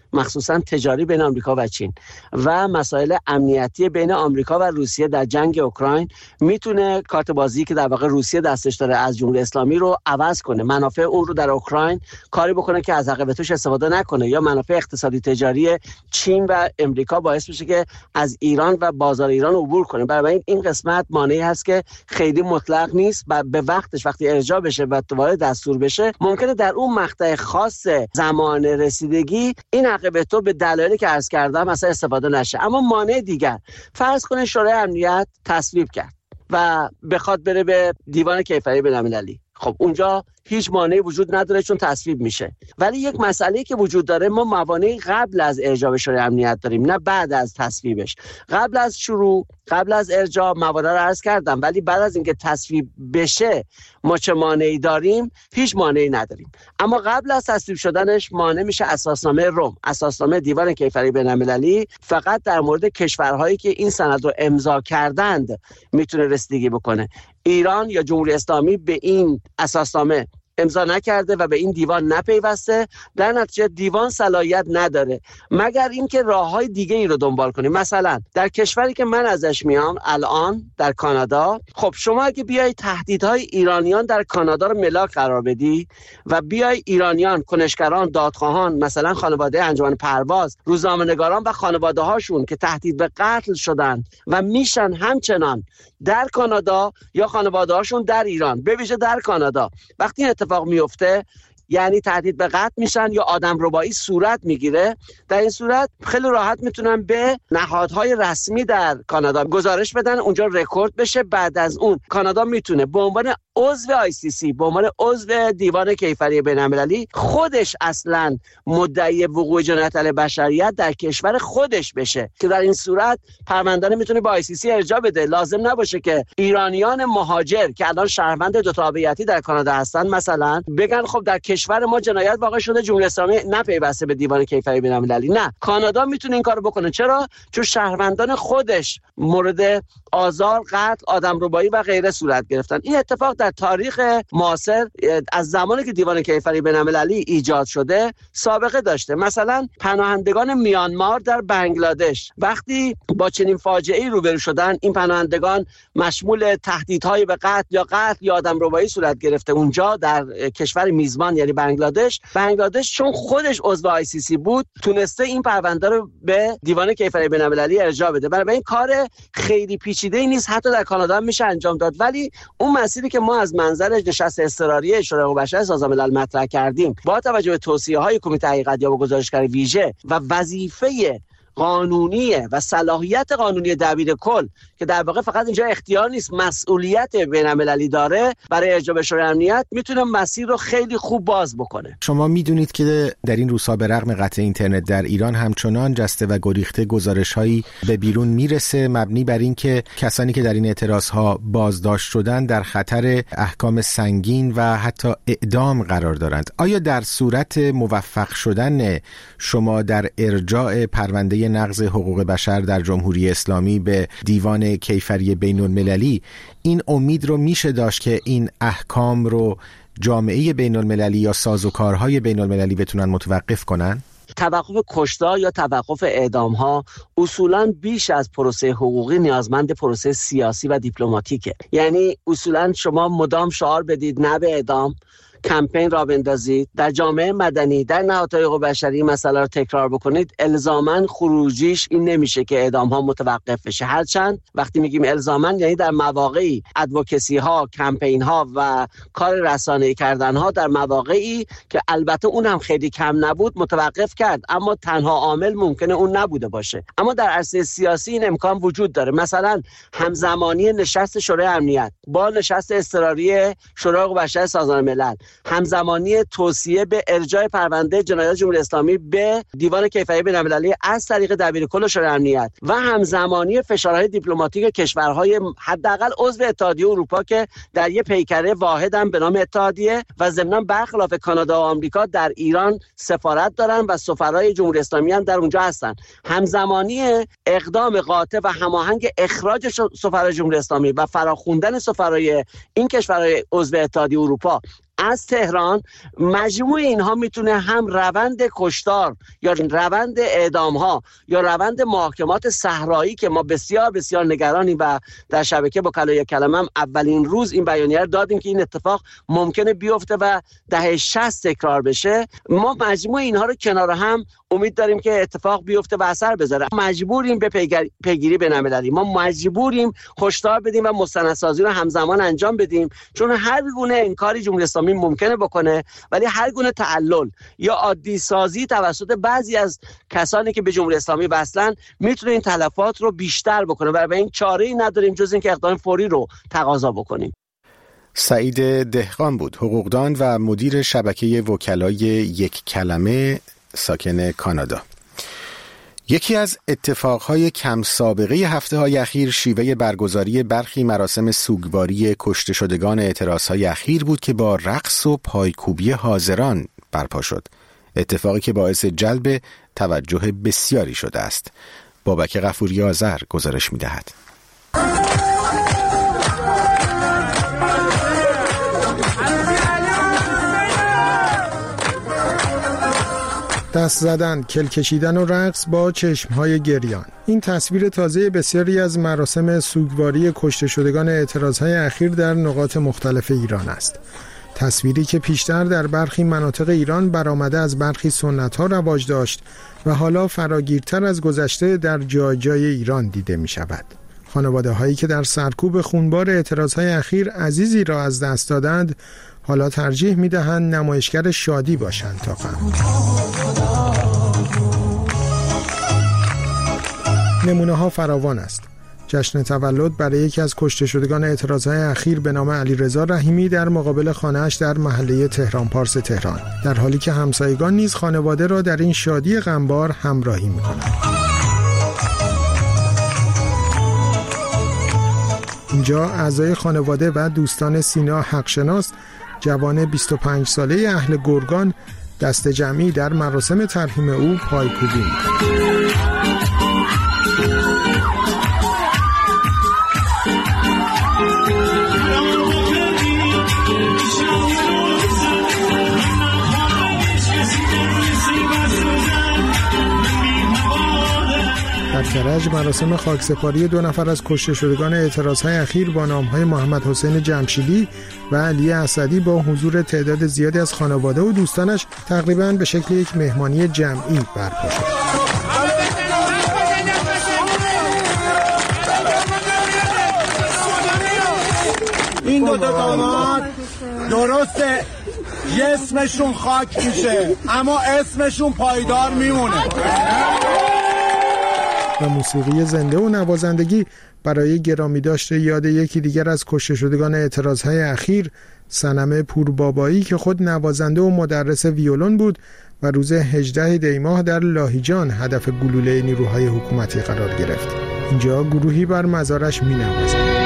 مخصوصا تجاری بین آمریکا و چین و مسائل امنیتی بین آمریکا و روسیه در جنگ اوکراین میتونه کارت بازی که در واقع روسیه دستش داره از جمهوری اسلامی رو عوض کنه، منافع اون رو در اوکراین کاری بکنه که از عقبتش استفاده نکنه، یا منافع اقتصادی تجاری چین و امریکا باعث بشه که از ایران و بازار ایران عبور کنه. برای این قسمت مانعی هست که خیلی مطلق نیست و به وقتش وقتی ارجاع بشه و وارد دستور بشه ممکنه در اون مقطع خاص زمان رسیدگی این عقبتو به دلایلی که عرض کردم مثلا استفاده نشه. اما مانع دیگر، فرض کنه شورای امنیت تصویب کرد و بخواد بره به دیوان کیفری بین‌المللی، خب اونجا هیچ مانعی وجود نداره چون تصویب میشه. ولی یک مسئله که وجود داره، ما موانعی قبل از ارجاع به شورای امنیت داریم نه بعد از تصویبش. قبل از شروع، قبل از ارجاع موانع رو عرض کردم، ولی بعد از اینکه تصویب بشه ما چه مانعی داریم؟ هیچ مانعی نداریم. اما قبل از تصویب شدنش مانع میشه اساسنامه روم. اساسنامه دیوان کیفری بین‌المللی فقط در مورد کشورهایی که این سند رو امضا کردند میتونه رسیدگی بکنه. ایران یا جمهوری اسلامی به این اساسنامه امضا نکرده و به این دیوان نپیوسته، در نتیجه دیوان صلاحیت نداره مگر اینکه راههای دیگه ای رو دنبال کنیم. مثلا در کشوری که من ازش میام الان در کانادا، خب شما اگه بیای تهدیدهای ایرانیان در کانادا رو ملاک قرار بدی و بیای ایرانیان، کنشگران، دادخواهان، مثلا خانواده انجمن پرواز، روزنامه‌نگاران و خانواده هاشون که تهدید به قتل شدن و میشن همچنان در کانادا یا خانواده هاشون در ایران، به ویژه در کانادا، وقتی این اتفاق میفته یعنی تهدید به قتل میشن یا آدمربایی صورت میگیره، در این صورت خیلی راحت میتونن به نهادهای رسمی در کانادا گزارش بدن، اونجا رکورد بشه. بعد از اون کانادا میتونه به عنوان عضو آی سی سی، به عنوان عضو دیوان کیفری بین‌المللی، خودش اصلا مدعی وقوع جنایت علیه بشریت در کشور خودش بشه که در این صورت پرونده میتونه به آی سی سی ارجاع بده. لازم نباشه که ایرانیان مهاجر که الان شهروند دو تابعیتی در کانادا هستن مثلا بگن خب در کشور ما جنایت واقع شده، جمهوری اسلامی نپیوسته به دیوان کیفری بین‌المللی. نه، کانادا میتونه این کارو بکنه. چرا؟ چون شهروندان خودش مورد آزار، قتل، آدمربایی و غیره صورت گرفتن. این اتفاق در تاریخ معاصر از زمانی که دیوان کیفری بین‌المللی ایجاد شده سابقه داشته. مثلا پناهندگان میانمار در بنگلادش وقتی با چنین فاجعه‌ای روبرو شدن، این پناهندگان مشمول تهدیدهای به قتل یا قتل یا آدمربایی صورت گرفته اونجا در کشور میزبان یعنی بنگلادش. بنگلادش چون خودش عضو آی سی سی بود تونسته این پرونده رو به دیوان کیفری بین‌المللی ارجاع بده. برای این کار خیلی پیچیده‌ای نیست، حتی در کانادا هم میشه انجام داد. ولی اون مسیری که ما از منظر نشست اضطراری شورای حقوق بشر سازمان ملل مطرح کردیم با توجه به توصیه‌های کمیته حقیقت یا گزارشگر ویژه و وظیفه قانونی و صلاحیت قانونی دبیر کل که در واقع فقط اینجا اختیار نیست، مسئولیت بین‌المللی داره برای ارجاع به شورای امنیت، میتونه مسیر رو خیلی خوب باز بکنه. شما میدونید که در این روزها به رغم قطع اینترنت در ایران همچنان جسته و گریخته گزارش‌هایی به بیرون میرسه مبنی بر این که کسانی که در این اعتراض‌ها بازداشت شدن در خطر احکام سنگین و حتی اعدام قرار دارند. آیا در صورت موفق شدن شما در ارجاع پرونده نقض حقوق بشر در جمهوری اسلامی به دیوان کیفری بین‌المللی این امید رو میشه داشت که این احکام رو جامعه بین‌المللی یا سازوکارهای بین‌المللی بتونن متوقف کنن؟ توقف کشتار یا توقف اعدام‌ها اصولاً بیش از پروسه حقوقی نیازمند پروسه سیاسی و دیپلماتیکه. یعنی اصولاً شما مدام شعار بدید نه به اعدام، کمپین را بندازید، در جامعه مدنی، در نهادهای حقوق بشری مسئله رو تکرار بکنید، الزاماً خروجیش این نمیشه که اعدام ها متوقف بشه. هرچند وقتی میگیم الزاماً یعنی در مواقعی ادوکسی ها، کمپین ها و کار رسانه‌ای کردن ها در مواقعی که البته اون هم خیلی کم نبود متوقف کرد، اما تنها عامل ممکنه اون نبوده باشه. اما در عرصه سیاسی این امکان وجود داره. مثلا همزمانی نشست شورای امنیت با نشست اضطراری شورای حقوق بشر سازمان ملل، همزمانی توصیه به ارجاع پرونده جنایات جمهوری اسلامی به دیوان کیفری بین‌المللی از طریق دبیر کل شورای امنیت و همزمانی فشارهای دیپلماتیک کشورهای حداقل عضو اتحادیه اروپا که در یک پیکره واحدن به نام اتحادیه و ضمناً برخلاف کانادا و آمریکا در ایران سفارت دارن و سفرای جمهوری اسلامی هم در اونجا هستن. همزمانی اقدام قاطع و هماهنگ اخراج سفرای جمهوری اسلامی و فراخوندن سفرای این کشورهای عضو اتحادیه اروپا از تهران، مجموع اینها میتونه هم روند کشتار یا روند اعدام ها یا روند محاکمات صحرایی که ما بسیار بسیار نگرانیم و در شبکه با کلای کلمه هم اولین روز این بیانیه رو دادیم که این اتفاق ممکنه بیفته و دهه شصت تکرار بشه. ما مجموع اینها رو کنار هم امید داریم که اتفاق بیفته و اثر بذاره. مجبوریم به پیگیری بین‌المللی، ما مجبوریم هشدار بدیم و مستندسازی رو همزمان انجام بدیم، چون هر گونه انکاری جمهوری اسلامی ممکنه بکنه، ولی هر گونه تعلل یا عادی سازی توسط بعضی از کسانی که به جمهوری اسلامی وصلن میتونه این تلفات رو بیشتر بکنه و به این چاره‌ای نداریم جز اینکه اقدام فوری رو تقاضا بکنیم. سعید دهقان بود، حقوقدان و مدیر شبکه وکلای یک کلمه ساکن کانادا. یکی از اتفاقهای کم سابقه هفته های اخیر شیوه برگزاری برخی مراسم سوگواری کشته شدگان اعتراضهای اخیر بود که با رقص و پایکوبی حاضران برپا شد. اتفاقی که باعث جلب توجه بسیاری شده است. بابک غفوری آذر گزارش می دهد. دست زدن، کل کشیدن و رقص با چشمهای گریان. این تصویر تازه بسیاری از مراسم سوگواری کشته شدگان اعتراضهای اخیر در نقاط مختلف ایران است. تصویری که پیشتر در برخی مناطق ایران برآمده از برخی سنت‌ها رواج داشت و حالا فراگیرتر از گذشته در جای جای ایران دیده می شود. خانواده هایی که در سرکوب خونبار اعتراضهای اخیر عزیزی را از دست دادند، حالا ترجیح می دهند نمایشگر شادی باشند تا غم. نمونه ها فراوان است. جشن تولد برای یکی از کشته شدگان اعتراضهای اخیر به نام علیرضا رحیمی در مقابل خانه‌اش در محله تهران پارس تهران، در حالی که همسایگان نیز خانواده را در این شادی غمبار همراهی می‌کنند. اینجا اعضای خانواده و دوستان سینا حقشناس، جوان بیست و پنج ساله اهل گرگان، دست جمعی در مراسم ترحیم او پایکوبی می‌کنند. در کرج مراسم خاکسپاری دو نفر از کشته شدگان اعتراضهای اخیر با نام‌های محمد حسین جمشیدی و علی اسدی با حضور تعداد زیادی از خانواده و دوستانش تقریباً به شکل یک مهمانی جمعی برپا شد. این دو تا داماد درسته جسمشون خاک میشه اما اسمشون پایدار میمونه. و موسیقی زنده و نوازندگی برای گرامی داشته یاد یکی دیگر از کشته شدگان اعتراضهای اخیر، صنم پوربابایی که خود نوازنده و مدرس ویولون بود و روز هجدهم دی ماه در لاهیجان هدف گلوله نیروهای حکومتی قرار گرفت. اینجا گروهی بر مزارش می نوازند.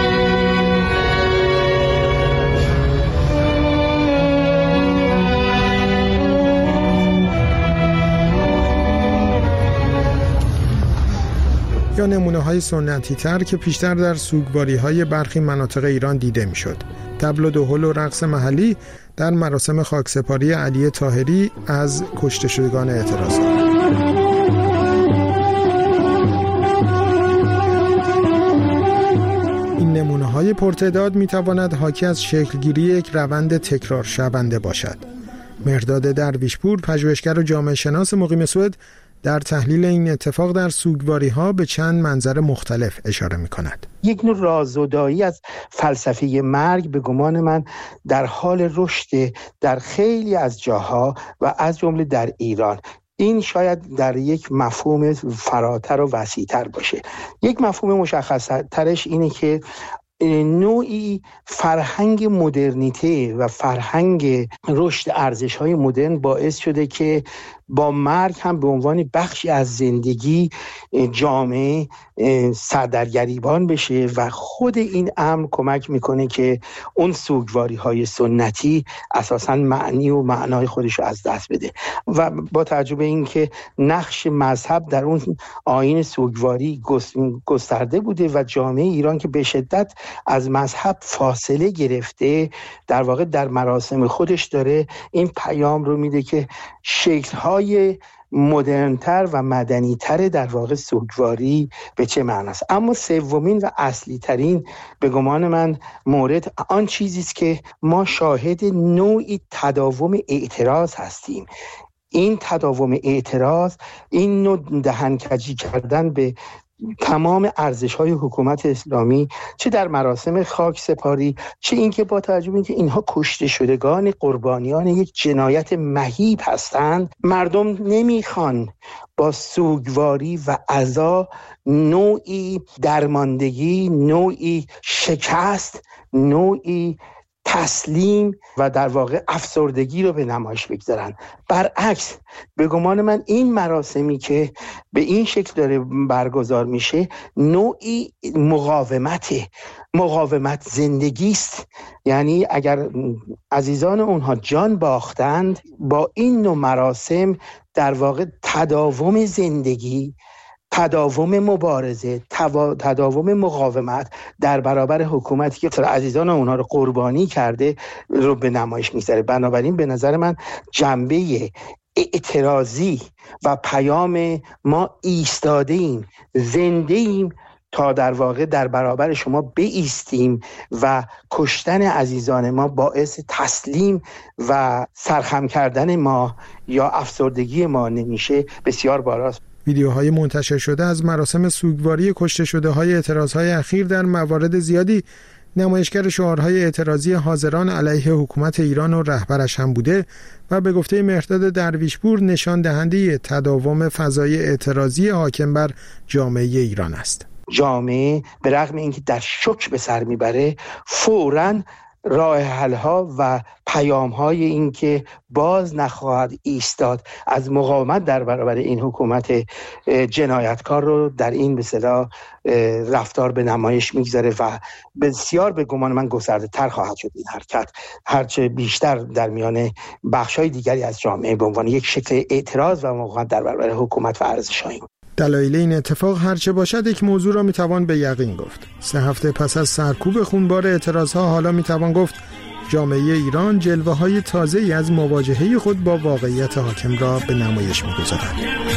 یا نمونه های سنتی تر که پیشتر در سوگواری های برخی مناطق ایران دیده می شد. طبل و دهل و رقص محلی در مراسم خاکسپاری علی طاهری از کشته شدگان اعتراضات. این نمونه های پرتعداد می تواند حاکی از شکلگیری یک روند تکرار شونده باشد. مرداد درویشپور، پژوهشگر و جامعه شناس مقیم سوئد، در تحلیل این اتفاق در سوگواری ها به چند منظر مختلف اشاره می کند. یک نوع رازودایی از فلسفه مرگ به گمان من در حال رشد در خیلی از جاها و از جمله در ایران. این شاید در یک مفهوم فراتر و وسیع‌تر باشه. یک مفهوم مشخص‌ترش اینه که نوعی فرهنگ مدرنیته و فرهنگ رشد ارزش‌های مدرن باعث شده که با مرگ هم به عنوان بخشی از زندگی جامعه سردرگریبان بشه و خود این امر کمک میکنه که اون سوگواری های سنتی اساساً معنی و معنای خودش رو از دست بده. و با توجه به این که نقش مذهب در اون آیین سوگواری گسترده بوده و جامعه ایران که به شدت از مذهب فاصله گرفته، در واقع در مراسم خودش داره این پیام رو میده که شکل‌های مدرن‌تر و مدنی‌تر در واقع سوگواری به چه معناست. اما سومین و اصلی ترین به گمان من مورد آن چیزی است که ما شاهد نوعی تداوم اعتراض هستیم. این تداوم اعتراض، این نوع دهنکجی کردن به تمام ارزش‌های حکومت اسلامی، چه در مراسم خاک سپاری، چه اینکه با توجه به اینکه اینها کشته شدگان قربانیان یک جنایت مهیب هستند، مردم نمیخوان با سوگواری و عزا نوعی درماندگی، نوعی شکست، نوعی تسلیم و در واقع افسردگی رو به نمایش بگذارن. برعکس به گمان من این مراسمی که به این شکل داره برگزار میشه نوعی مقاومته. مقاومت زندگی است. یعنی اگر عزیزان اونها جان باختند، با این نوع مراسم در واقع تداوم زندگی، تداوم مبارزه، تداوم مقاومت در برابر حکومتی که عزیزان اونها رو قربانی کرده رو به نمایش میذاره. بنابراین به نظر من جنبه اعتراضی و پیام ما ایستاده ایم، زنده ایم تا در واقع در برابر شما بایستیم و کشتن عزیزان ما باعث تسلیم و سرخم کردن ما یا افسردگی ما نمیشه، بسیار بالاست. ویدیوهای منتشر شده از مراسم سوگواری کشته شده های اعتراضهای اخیر در موارد زیادی نمایشگر شعارهای اعتراضی حاضران علیه حکومت ایران و رهبرش هم بوده و به گفته مهرداد درویشپور نشان دهنده تداوم فضای اعتراضی حاکم بر جامعه ایران است. جامعه به رغم اینکه در شوک به سر میبره، فوراً راه حل‌ها و پیام‌های این که باز نخواهد ایستاد از مقاومت در برابر این حکومت جنایتکار رو در این به اصطلاح رفتار به نمایش میگذاره و بسیار به گمان من گسترده تر خواهد شد این حرکت، هرچه بیشتر در میان بخش‌های دیگری از جامعه به عنوان یک شکل اعتراض و مقاومت در برابر حکومت و ارزش‌های. دلایل این اتفاق هرچه باشد یک موضوع را میتوان به یقین گفت. سه هفته پس از سرکوب خونبار اعتراضها حالا میتوان گفت جامعه ایران جلوه‌های تازه‌ای از مواجهه خود با واقعیت حاکم را به نمایش می‌گذارد.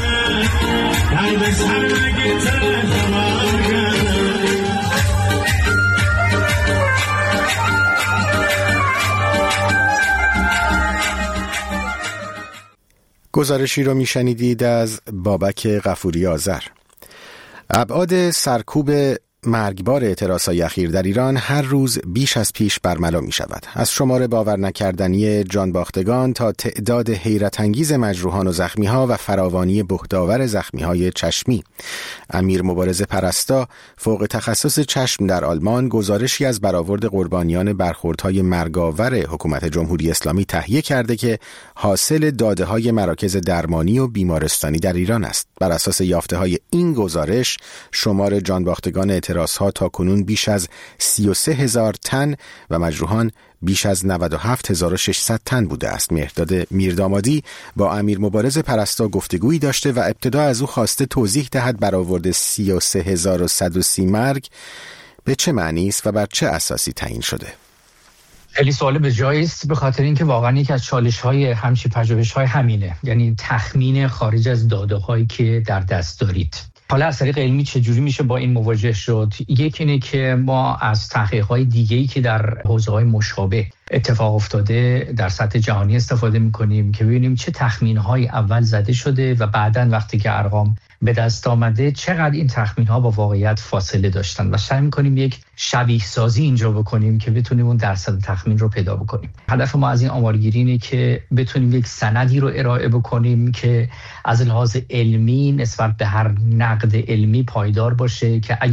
گزارشی رو میشنیدید از بابک غفوری آذر. ابعاد سرکوب مرگبار اعتراضهای اخیر در ایران هر روز بیش از پیش برملا می شود. از شمار باور نکردنی جانباختگان تا تعداد حیرت انگیز مجروحان و زخمی ها و فراوانی بهداور زخمی های چشمی. امیر مبارز پرستا فوق تخصص چشم در آلمان گزارشی از برآورد قربانیان برخوردهای مرگاور حکومت جمهوری اسلامی تهیه کرده که حاصل داده های مراکز درمانی و بیمارستانی در ایران است. بر اساس یافته های این گزارش شمار جانباختگان اعتراضها تا کنون بیش از سی و سه هزار تن و مجروحان بیش از نود و هفت هزار و ششصد تن بوده است. مهرداد میردامادی با امیر مبارز پرستا گفتگویی داشته و ابتدا از او خواسته توضیح دهد برآورد سی و سه هزار و صد و سی مرگ به چه معنی است و بر چه اساسی تعیین شده. خیلی سوال به جایی است، به خاطر اینکه واقعا یکی از چالش‌های همچین پژوهش‌های همینه، یعنی تخمین خارج از داده‌هایی که در دست دارید. حالا از طریق علمی چجوری میشه با این مواجه شد؟ یکی اینه که ما از تحقیقات دیگه‌ای که در حوزه‌های مشابه اتفاق افتاده در سطح جهانی استفاده می‌کنیم که ببینیم چه تخمین‌هایی اول زده شده و بعداً وقتی که ارقام به دست آمده چقدر این تخمین‌ها با واقعیت فاصله داشتن و سعی می‌کنیم یک شبیه سازی اینجا بکنیم که بتونیم اون درصد تخمین رو پیدا بکنیم. هدف ما از این آمارگیری اینه که بتونیم یک سندی رو ارائه بکنیم که از لحاظ علمی نسبت به هر نقد علمی پایدار باشه که اگر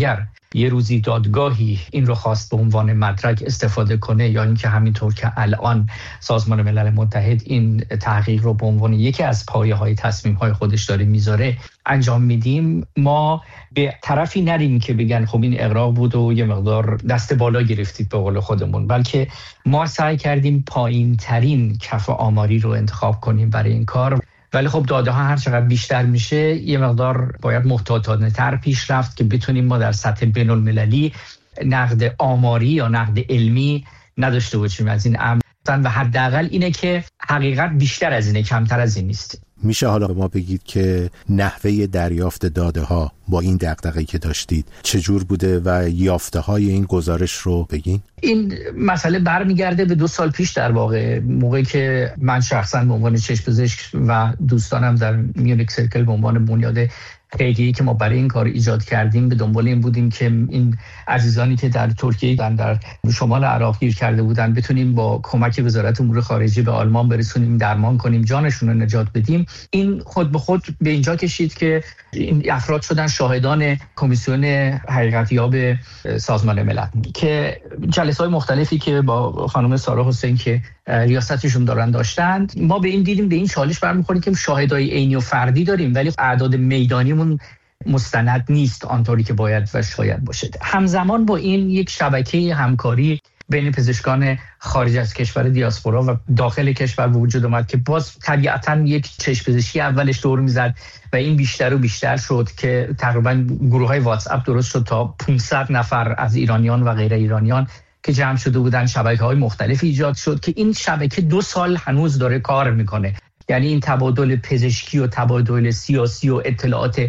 یه روزی دادگاهی این رو خواست به عنوان مدرک استفاده کنه، یا اینکه همینطور که الان سازمان ملل متحد این تحقیق رو به عنوان یکی از پایه‌های تصمیم‌های خودش داره میذاره انجام میدیم، ما به طرفی نریم که بگن خب این اغراق بود و یه مقدار دست بالا گرفتید به قول خودمون، بلکه ما سعی کردیم پایین ترین کف آماری رو انتخاب کنیم برای این کار. ولی خب داده ها هر چقدر بیشتر میشه یه مقدار باید محتاطانه تر پیش رفت که بتونیم ما در سطح بین المللی نقد آماری یا نقد علمی نداشته باشیم از این امر، و حداقل اینه که حقیقت بیشتر از اینه، کمتر از این نیست. میشه حالا به ما بگید که نحوه دریافت داده ها با این دغدغه‌ای که داشتید چجور بوده و یافته های این گزارش رو بگین؟ این مسئله برمیگرده به دو سال پیش، در واقع موقعی که من شخصا به عنوان چشم پزشک و دوستانم در میونیک سرکل به عنوان بنیاد خیریه‌ای که ما برای این کار ایجاد کردیم به دنبال این بودیم که این عزیزانی که در ترکیه در, در شمال عراق گیر کرده بودن بتونیم با کمک وزارت امور خارجه به آلمان برسونیم، درمان کنیم، جانشون رو نجات بدیم. این خود به خود به اینجا کشید که این افراد شدن شاهدان کمیسیون حقیقتیاب سازمان ملل که جلسه‌های مختلفی که با خانم سارا حسین که ریاستشون دارن داشتند. ما به این دیدیم به این چالش برمیخوریم که شاهدای عینی و فردی داریم ولی اعداد میدانیمون مستند نیست آنطوری که باید و شاید باشه. همزمان با این یک شبکه همکاری بین پزشکان خارج از کشور دیاسپورا و داخل کشور به وجود اومد که باز طبیعتاً یک چشم پزشکی اولش دور میزد و این بیشتر و بیشتر شد که تقریباً گروه‌های واتس اپ درست شد تا پانصد نفر از ایرانیان و غیر ایرانیان که جمع شده بودن، شبکه‌های مختلف ایجاد شد که این شبکه دو سال هنوز داره کار میکنه. یعنی این تبادل پزشکی و تبادل سیاسی و اطلاعات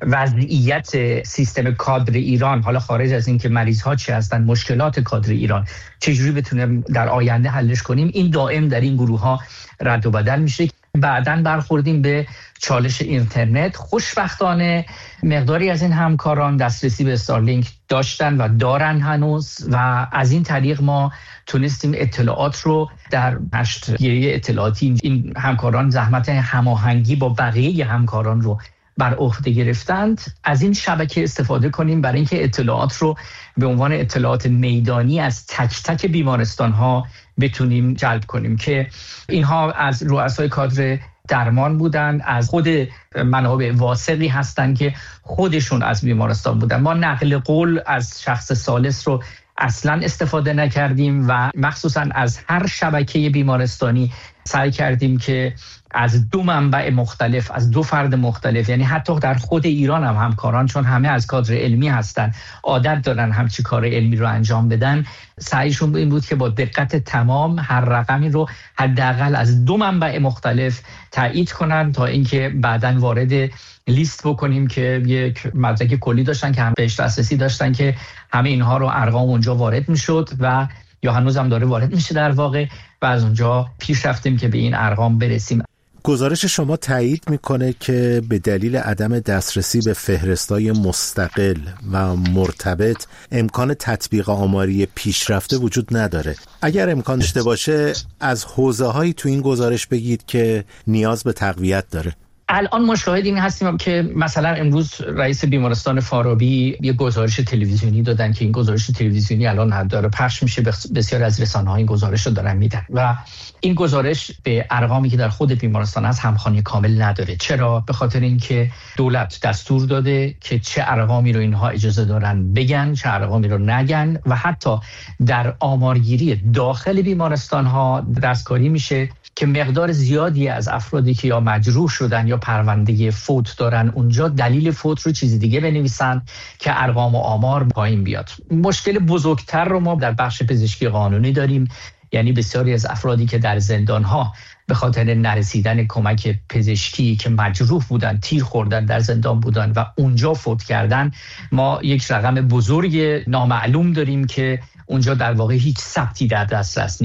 وضعیت سیستم کادر ایران، حالا خارج از این که مریض ها چی هستن، مشکلات کادر ایران چجوری بتونیم در آینده حلش کنیم، این دائم در این گروه ها رد و بدل میشه. بعداً برخوردیم به چالش اینترنت. خوشبختانه مقداری از این همکاران دسترسی به استارلینک داشتن و دارن هنوز و از این طریق ما تونستیم اطلاعات رو در نشریه اطلاعاتی این همکاران زحمت هماهنگی با بقیه همکاران رو بر عهده گرفتند، از این شبکه استفاده کنیم برای اینکه اطلاعات رو به عنوان اطلاعات میدانی از تک تک بیمارستان ها بتونیم جلب کنیم که اینها از رؤسای کادر درمان بودن، از خود منابع واثقی هستن که خودشون از بیمارستان بودن. ما نقل قول از شخص ثالث رو اصلا استفاده نکردیم و مخصوصا از هر شبکه بیمارستانی سعی کردیم که از دو منبع مختلف، از دو فرد مختلف، یعنی حتی در خود ایران هم همکاران چون همه از کادر علمی هستن عادت دارن همچی کار علمی رو انجام بدن، سعیشون به این بود که با دقت تمام هر رقمی رو حداقل از دو منبع مختلف تایید کنن تا اینکه بعداً وارد لیست بکنیم که یک مدرک کلی داشتن که هم بهش دسترسی داشتن که همه اینها رو ارقام اونجا وارد میشد و یا هنوز هم داره وارد میشه در واقع و از اونجا پیش رفتیم که به این ارقام برسیم. گزارش شما تایید میکنه که به دلیل عدم دسترسی به فهرستای مستقل و مرتبط امکان تطبیق آماری پیشرفته وجود نداره. اگر امکان داشته باشه از حوزه‌هایی تو این گزارش بگید که نیاز به تقویت داره. الان مشاهد این هستیم که مثلا امروز رئیس بیمارستان فارابی یه گزارش تلویزیونی دادن که این گزارش تلویزیونی الان داره پخش میشه، بسیار از رسانه‌ها این گزارش رو دارن میدن و این گزارش به ارقامی که در خود بیمارستان از همخوانی کامل نداره. چرا؟ به خاطر اینکه دولت دستور داده که چه ارقامی رو اینها اجازه دارن بگن، چه ارقامی رو نگن و حتی در آمارگیری داخل بیمارستان‌ها دستکاری میشه که مقدار زیادی از افرادی که یا مجروح شدن یا پرونده فوت دارن اونجا دلیل فوت رو چیزی دیگه بنویسن که ارقام و آمار پایین بیاد. مشکل بزرگتر رو ما در بخش پزشکی قانونی داریم، یعنی بسیاری از افرادی که در زندان‌ها به خاطر نرسیدن کمک پزشکی که مجروح بودن، تیر خوردن، در زندان بودن و اونجا فوت کردن، ما یک رقم بزرگ نامعلوم داریم که اونجا در واقع هیچ ثبتی در دسترس نیست.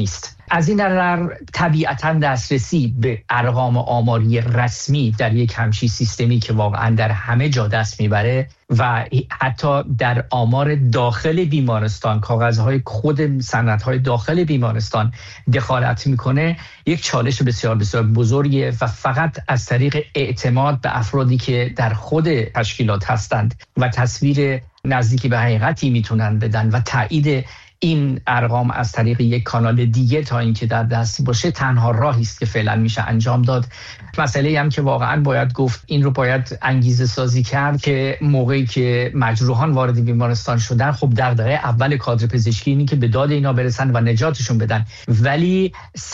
از این نظر طبیعتاً دسترسی به ارقام آماری رسمی در یک همچین سیستمی که واقعاً در همه جا دست میبره و حتی در آمار داخل بیمارستان، کاغذهای خود سندهای داخل بیمارستان دخالت میکنه، یک چالش بسیار بسیار بزرگیه و فقط از طریق اعتماد به افرادی که در خود تشکیلات هستند و تصویر نزدیکی به حقیقتی میتونن بدن و تایید این ارقام از طریق یک کانال دیگه تا اینکه در دست باشه تنها راهی است که فعلا میشه انجام داد. مسئله هم که واقعا باید گفت این رو باید انگیزه سازی کرد که موقعی که مجروحان وارد بیمارستان شدن، خب دغدغه اول کادر پزشکی اینه که به داد اینا برسن و نجاتشون بدن، ولی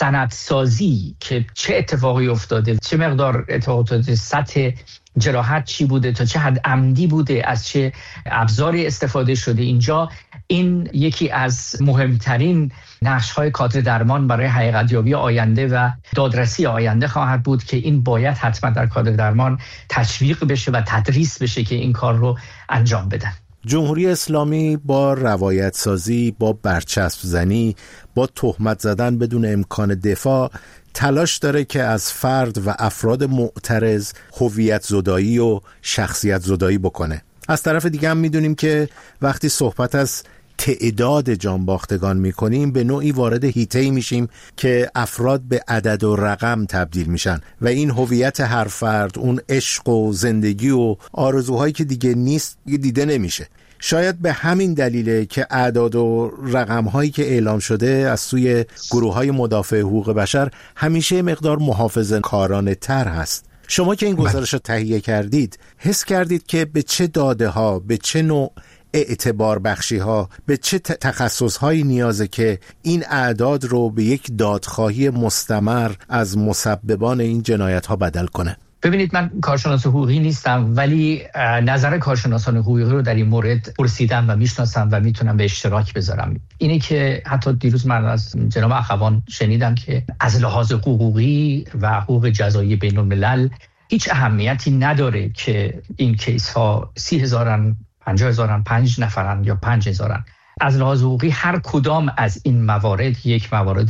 سندسازی که چه اتفاقی افتاده، چه مقدار اتفاقات افتاده، سطح جراحت چی بوده، تا چه حد عمدی بوده، از چه ابزاری استفاده شده، اینجا این یکی از مهمترین نقش‌های کادر درمان برای حقیقت‌یابی آینده و دادرسی آینده خواهد بود که این باید حتما در کادر درمان تشویق بشه و تدریس بشه که این کار رو انجام بدن. جمهوری اسلامی با روایت سازی، با برچسب زنی، با تهمت زدن بدون امکان دفاع تلاش داره که از فرد و افراد معترض هویت زدایی و شخصیت زدایی بکنه. از طرف دیگه هم میدونیم که وقتی صحبت از تعداد جانباختگان میکنیم به نوعی وارد حیطه‌ای میشیم که افراد به عدد و رقم تبدیل میشن و این هویت هر فرد، اون عشق و زندگی و آرزوهایی که دیگه نیست دیده نمیشه. شاید به همین دلیله که اعداد و رقم‌هایی که اعلام شده از سوی گروه‌های مدافع حقوق بشر همیشه مقدار محافظه‌کارانه تر هست. شما که این گزارش رو تهیه کردید، حس کردید که به چه داده ها، به چه نوع اعتبار بخشی ها، به چه تخصص هایی نیازه که این اعداد رو به یک دادخواهی مستمر از مسببان این جنایت ها بدل کنه؟ ببینید، من کارشناس حقوقی نیستم، ولی نظر کارشناسان حقوقی رو در این مورد پرسیدم و میشناسم و میتونم به اشتراک بذارم. اینه که حتی دیروز من از جناب اخوان شنیدم که از لحاظ حقوقی و حقوق جزایی بین الملل هیچ اهمیتی نداره که این کیس ها سی هزارن، پنجاه هزارن، پنج نفرن یا پنج هزارن. از لحاظ حقوقی هر کدام از این موارد یک موارد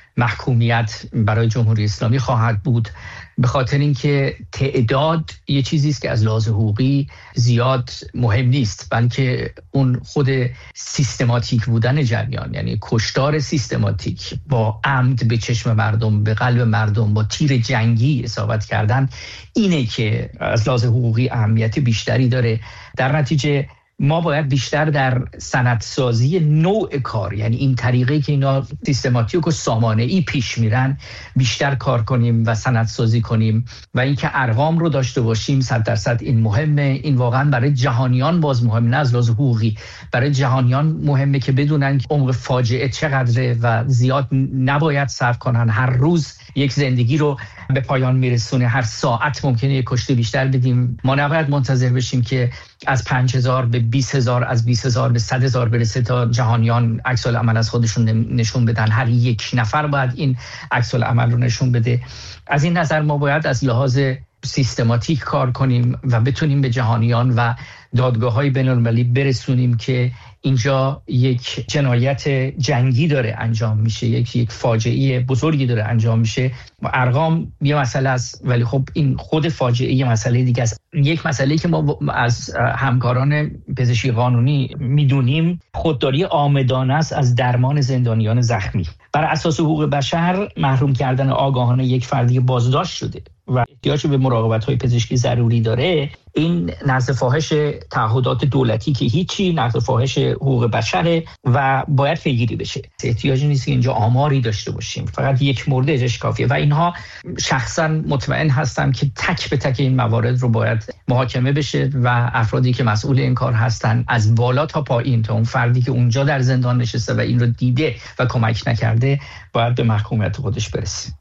محکومیت برای جمهوری اسلامی خواهد بود، به خاطر اینکه تعداد یه چیزی است که از لحاظ حقوقی زیاد مهم نیست، بلکه اون خود سیستماتیک بودن جریان، یعنی کشتار سیستماتیک با عمد به چشم مردم، به قلب مردم، با تیر جنگی اصابت کردن، اینه که از لحاظ حقوقی اهمیت بیشتری داره. در نتیجه ما باید بیشتر در سندسازی نوع کار، یعنی این طریقی که اینا سیستماتیک و سامانه‌ای پیش میرن، بیشتر کار کنیم و سندسازی کنیم و اینکه ارقام رو داشته باشیم. صد درصد این مهمه. این واقعا برای جهانیان باز مهمه، نه از لحاظ حقوقی، برای جهانیان مهمه که بدونن که عمق فاجعه چقدره و زیاد نباید صرف کنن. هر روز یک زندگی رو به پایان میرسونه، هر ساعت ممکنه یک کشته بیشتر بدیم. ما نباید منتظر بشیم که از پنج هزار به بیست هزار، از بیست هزار به صد هزار برسه تا جهانیان عکس العمل از خودشون نشون بدن. هر یک نفر باید این عکس العمل رو نشون بده. از این نظر ما باید از لحاظ سیستماتیک کار کنیم و بتونیم به جهانیان و دادگاه‌های بین‌المللی برسونیم که اینجا یک جنایت جنگی داره انجام میشه، یک یک فاجعه بزرگی داره انجام میشه. ارقام یه مسئله است، ولی خب این خود فاجعه یه مسئله دیگه است. یک مسئله که ما از همکاران پزشکی قانونی میدونیم، خودداری عامدانه است از درمان زندانیان زخمی. بر اساس حقوق بشر محروم کردن آگاهانه یک فردی بازداشت شده و احتیاج به مراقبت‌های پزشکی ضروری داره، این نقض فاحش تعهدات دولتی که هیچی، نقض فاحش حقوق بشره و باید پیگیری بشه. احتیاجی نیست که اینجا آماری داشته باشیم، فقط یک موردش کافیه و اینها شخصا مطمئن هستم که تک به تک این موارد رو باید محاکمه بشه و افرادی که مسئول این کار هستن از بالا تا پایین، تا اون فردی که اونجا در زندان نشسته و این رو دیده و کمک نکرده، باید به محکومیت خودش برسه.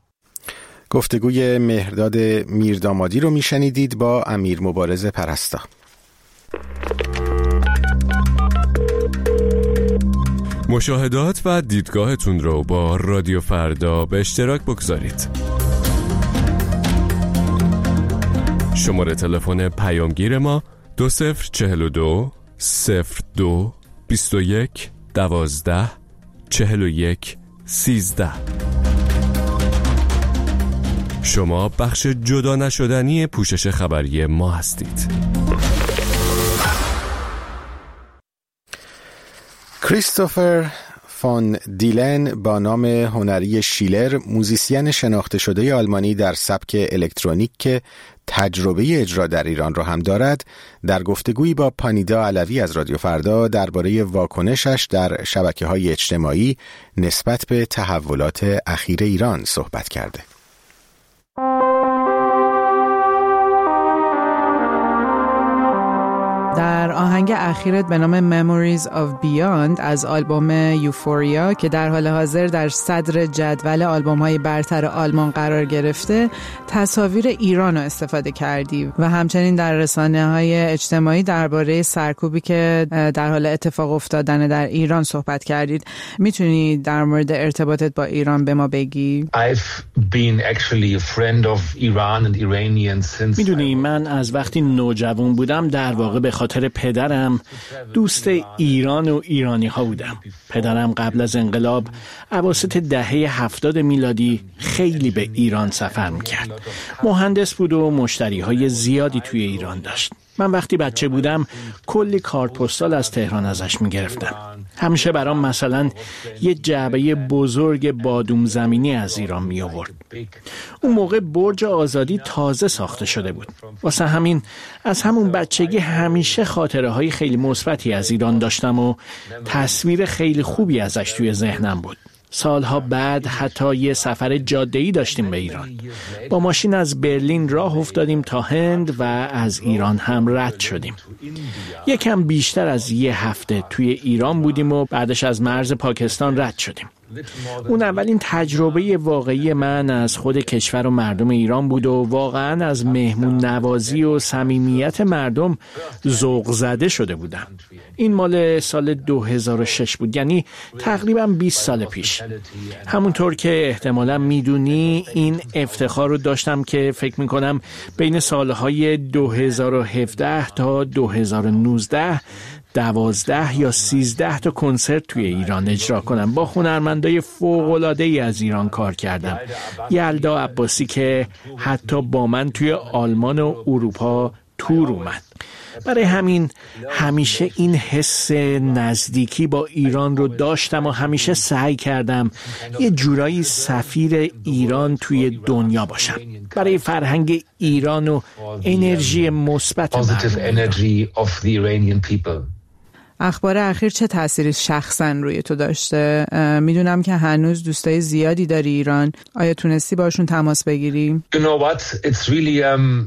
گفتگوی مهرداد میردامادی رو میشنیدید با امیر مبارز پرستا. مشاهدات و دیدگاهتون رو با رادیو فردا به اشتراک بگذارید. شماره تلفن پیامگیر ما دو صفر چهل و دو صفر دو بیست و یک دوازده چهل و یک سیزده. شما بخش جدا نشدنی پوشش خبری ما هستید. کریستوفر فون دیلن با نام هنری شیلر، موزیسین شناخته شده آلمانی در سبک الکترونیک که تجربه اجرا در ایران را هم دارد، در گفتگویی با پانیدا علوی از رادیو فردا درباره واکنشش در شبکه‌های اجتماعی نسبت به تحولات اخیر ایران صحبت کرده. در آهنگ اخیرت به نام Memories of Beyond از آلبوم یوفوریا که در حال حاضر در صدر جدول آلبوم‌های برتر آلمان قرار گرفته، تصاویر ایران رو استفاده کردی و همچنین در رسانه‌های اجتماعی درباره سرکوبی که در حال اتفاق افتادن در ایران صحبت کردید. میتونی در مورد ارتباطت با ایران به ما بگی؟ I've been actually a friend of Iran and Iranians since میدونی من از وقتی نوجوان بودم در واقع به خاطر پدرم دوست ایران و ایرانی ها بودم. پدرم قبل از انقلاب اواسط دهه هفتاد میلادی خیلی به ایران سفر میکرد. مهندس بود و مشتری های زیادی توی ایران داشت. من وقتی بچه بودم کلی کارت پستال از تهران ازش میگرفتم. همیشه برام مثلا یه جعبه بزرگ بادوم زمینی از ایران می آورد. اون موقع برج آزادی تازه ساخته شده بود. واسه همین از همون بچگی همیشه خاطره های خیلی مثبتی از ایران داشتم و تصویر خیلی خوبی ازش توی ذهنم بود. سالها بعد حتی یه سفر جاده‌ای داشتیم به ایران. با ماشین از برلین راه افتادیم تا هند و از ایران هم رد شدیم. یکم بیشتر از یه هفته توی ایران بودیم و بعدش از مرز پاکستان رد شدیم. اون اولین تجربه واقعی من از خود کشور و مردم ایران بود و واقعا از مهمون نوازی و صمیمیت مردم ذوق زده شده بودم. این مال سال دو هزار و شش بود، یعنی تقریبا بیست سال پیش. همونطور که احتمالا میدونی این افتخار رو داشتم که فکر میکنم بین سالهای دو هزار و هفده تا دو هزار و نوزده دوازده یا سیزده تا کنسرت توی ایران اجرا کنم. با هنرمندای فوق‌العاده‌ای از ایران کار کردم. یلدا عباسی که حتی با من توی آلمان و اروپا تور اومد. برای همین همیشه این حس نزدیکی با ایران رو داشتم و همیشه سعی کردم یه جورایی سفیر ایران توی دنیا باشم. برای فرهنگ ایران و انرژی مثبت مردم. اخبار اخیر چه تأثیری شخصا روی تو داشته؟ میدونم که هنوز دوستای زیادی داری ایران. آیا تونستی باشون تماس بگیری؟ You know what? It's really um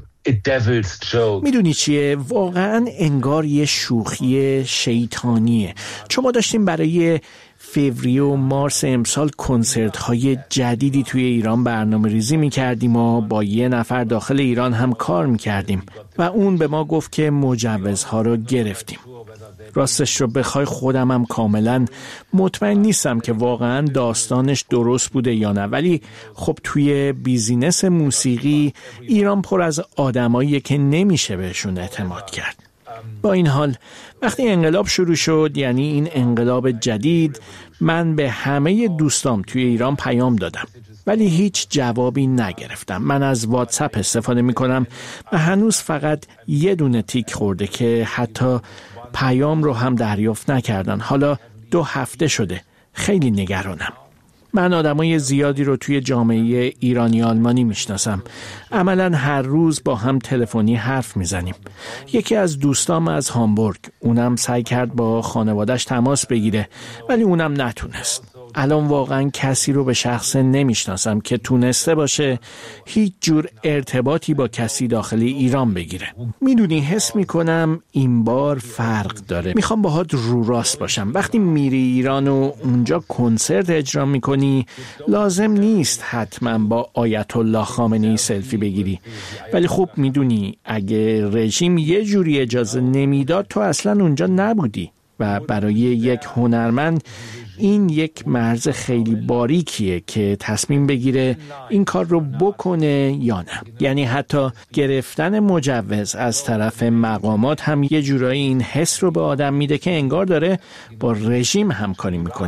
میدونی چیه؟ واقعا انگار یه شوخی شیطانیه. چون ما داشتیم برای فوریه و مارس امسال کنسرت های جدیدی توی ایران برنامه ریزی می کردیم و با یه نفر داخل ایران هم کار می کردیم و اون به ما گفت که مجوزها رو گرفتیم. راستش رو بخوای خودم هم کاملا مطمئن نیستم که واقعا داستانش درست بوده یا نه، ولی خب توی بیزینس موسیقی ایران پر از آدماییه که نمیشه بهشون اعتماد کرد. با این حال وقتی انقلاب شروع شد، یعنی این انقلاب جدید، من به همه دوستام توی ایران پیام دادم ولی هیچ جوابی نگرفتم. من از واتساپ استفاده میکنم و هنوز فقط یه دونه تیک خورده که حتی پیام رو هم دریافت نکردن. حالا دو هفته شده. خیلی نگرانم. من آدمای زیادی رو توی جامعه ایرانی آلمانی میشناسم. عملاً هر روز با هم تلفنی حرف میزنیم. یکی از دوستام از هامبورگ، اونم سعی کرد با خانواده‌اش تماس بگیره ولی اونم نتونست. الان واقعا کسی رو به شخص نمیشناسم که تونسته باشه هیچ جور ارتباطی با کسی داخل ایران بگیره. میدونی حس میکنم این بار فرق داره. میخوام باهات رو راست باشم. وقتی میری ایران و اونجا کنسرت اجرا میکنی لازم نیست حتما با آیت الله خامنه‌ای سلفی بگیری، ولی خب میدونی اگه رژیم یه جوری اجازه نمیداد تو اصلا اونجا نبودی و برای یک هنرمند این یک مرز خیلی باریکیه که تصمیم بگیره این کار رو بکنه یا نه. یعنی حتی گرفتن مجوز از طرف مقامات هم یه جورایی این حس رو به آدم میده که انگار داره با رژیم همکاری میکنه.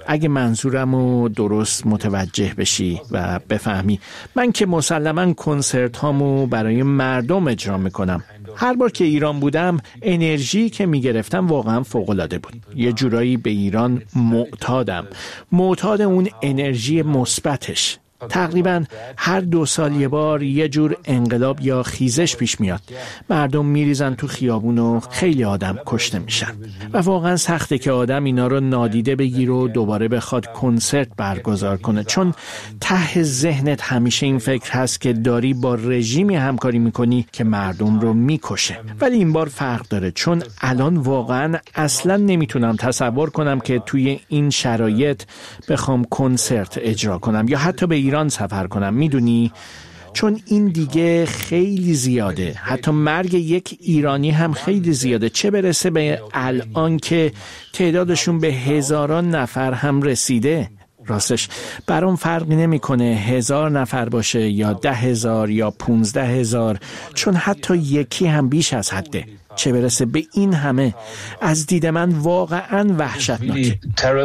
اگه منظورمو درست متوجه بشی و بفهمی، من که مسلماً کنسرت هامو برای مردم اجرا میکنم. هر بار که ایران بودم انرژی که میگرفتم واقعا فوق‌العاده بود. یه جورایی به ایران معتادم، معتاد اون انرژی مثبتش. تقریبا هر دو سال یه بار یه جور انقلاب یا خیزش پیش میاد. مردم میریزن تو خیابون و خیلی آدم کشته میشن و واقعا سخته که آدم اینا رو نادیده بگیره و دوباره بخواد کنسرت برگزار کنه، چون ته ذهنت همیشه این فکر هست که داری با رژیمی همکاری میکنی که مردم رو میکشه. ولی این بار فرق داره، چون الان واقعا اصلا نمیتونم تصور کنم که توی این شرایط بخوام کنسرت اجرا کنم یا حتی به ایران سفر کنم. میدونی؟ چون این دیگه خیلی زیاده. حتی مرگ یک ایرانی هم خیلی زیاده، چه برسه به الان که تعدادشون به هزاران نفر هم رسیده. راستش برام فرقی نمیکنه هزار نفر باشه یا ده هزار یا پونزده هزار، چون حتی یکی هم بیش از حده، چه برسه به این همه. از دید من واقعا وحشتناکه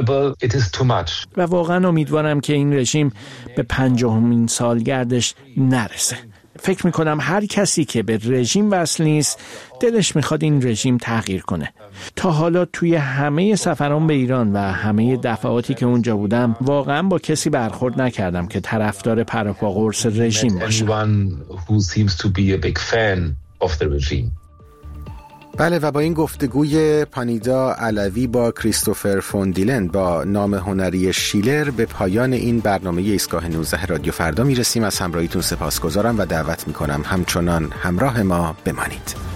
و واقعا امیدوارم که این رژیم به پنجاهمین سالگردش نرسه. فکر میکنم هر کسی که به رژیم وصل نیست دلش میخواد این رژیم تغییر کنه. تا حالا توی همه سفرام به ایران و همه دفعاتی که اونجا بودم واقعا با کسی برخورد نکردم که طرفدار پروپاگورس رژیم باشه. بله، و با این گفتگوی پانیدا علوی با کریستوفر فوندیلند با نام هنری شیلر به پایان این برنامه ایستگاه نوزده رادیو فردا میرسیم. از همراهیتون سپاسگزارم و دعوت میکنم همچنان همراه ما بمانید.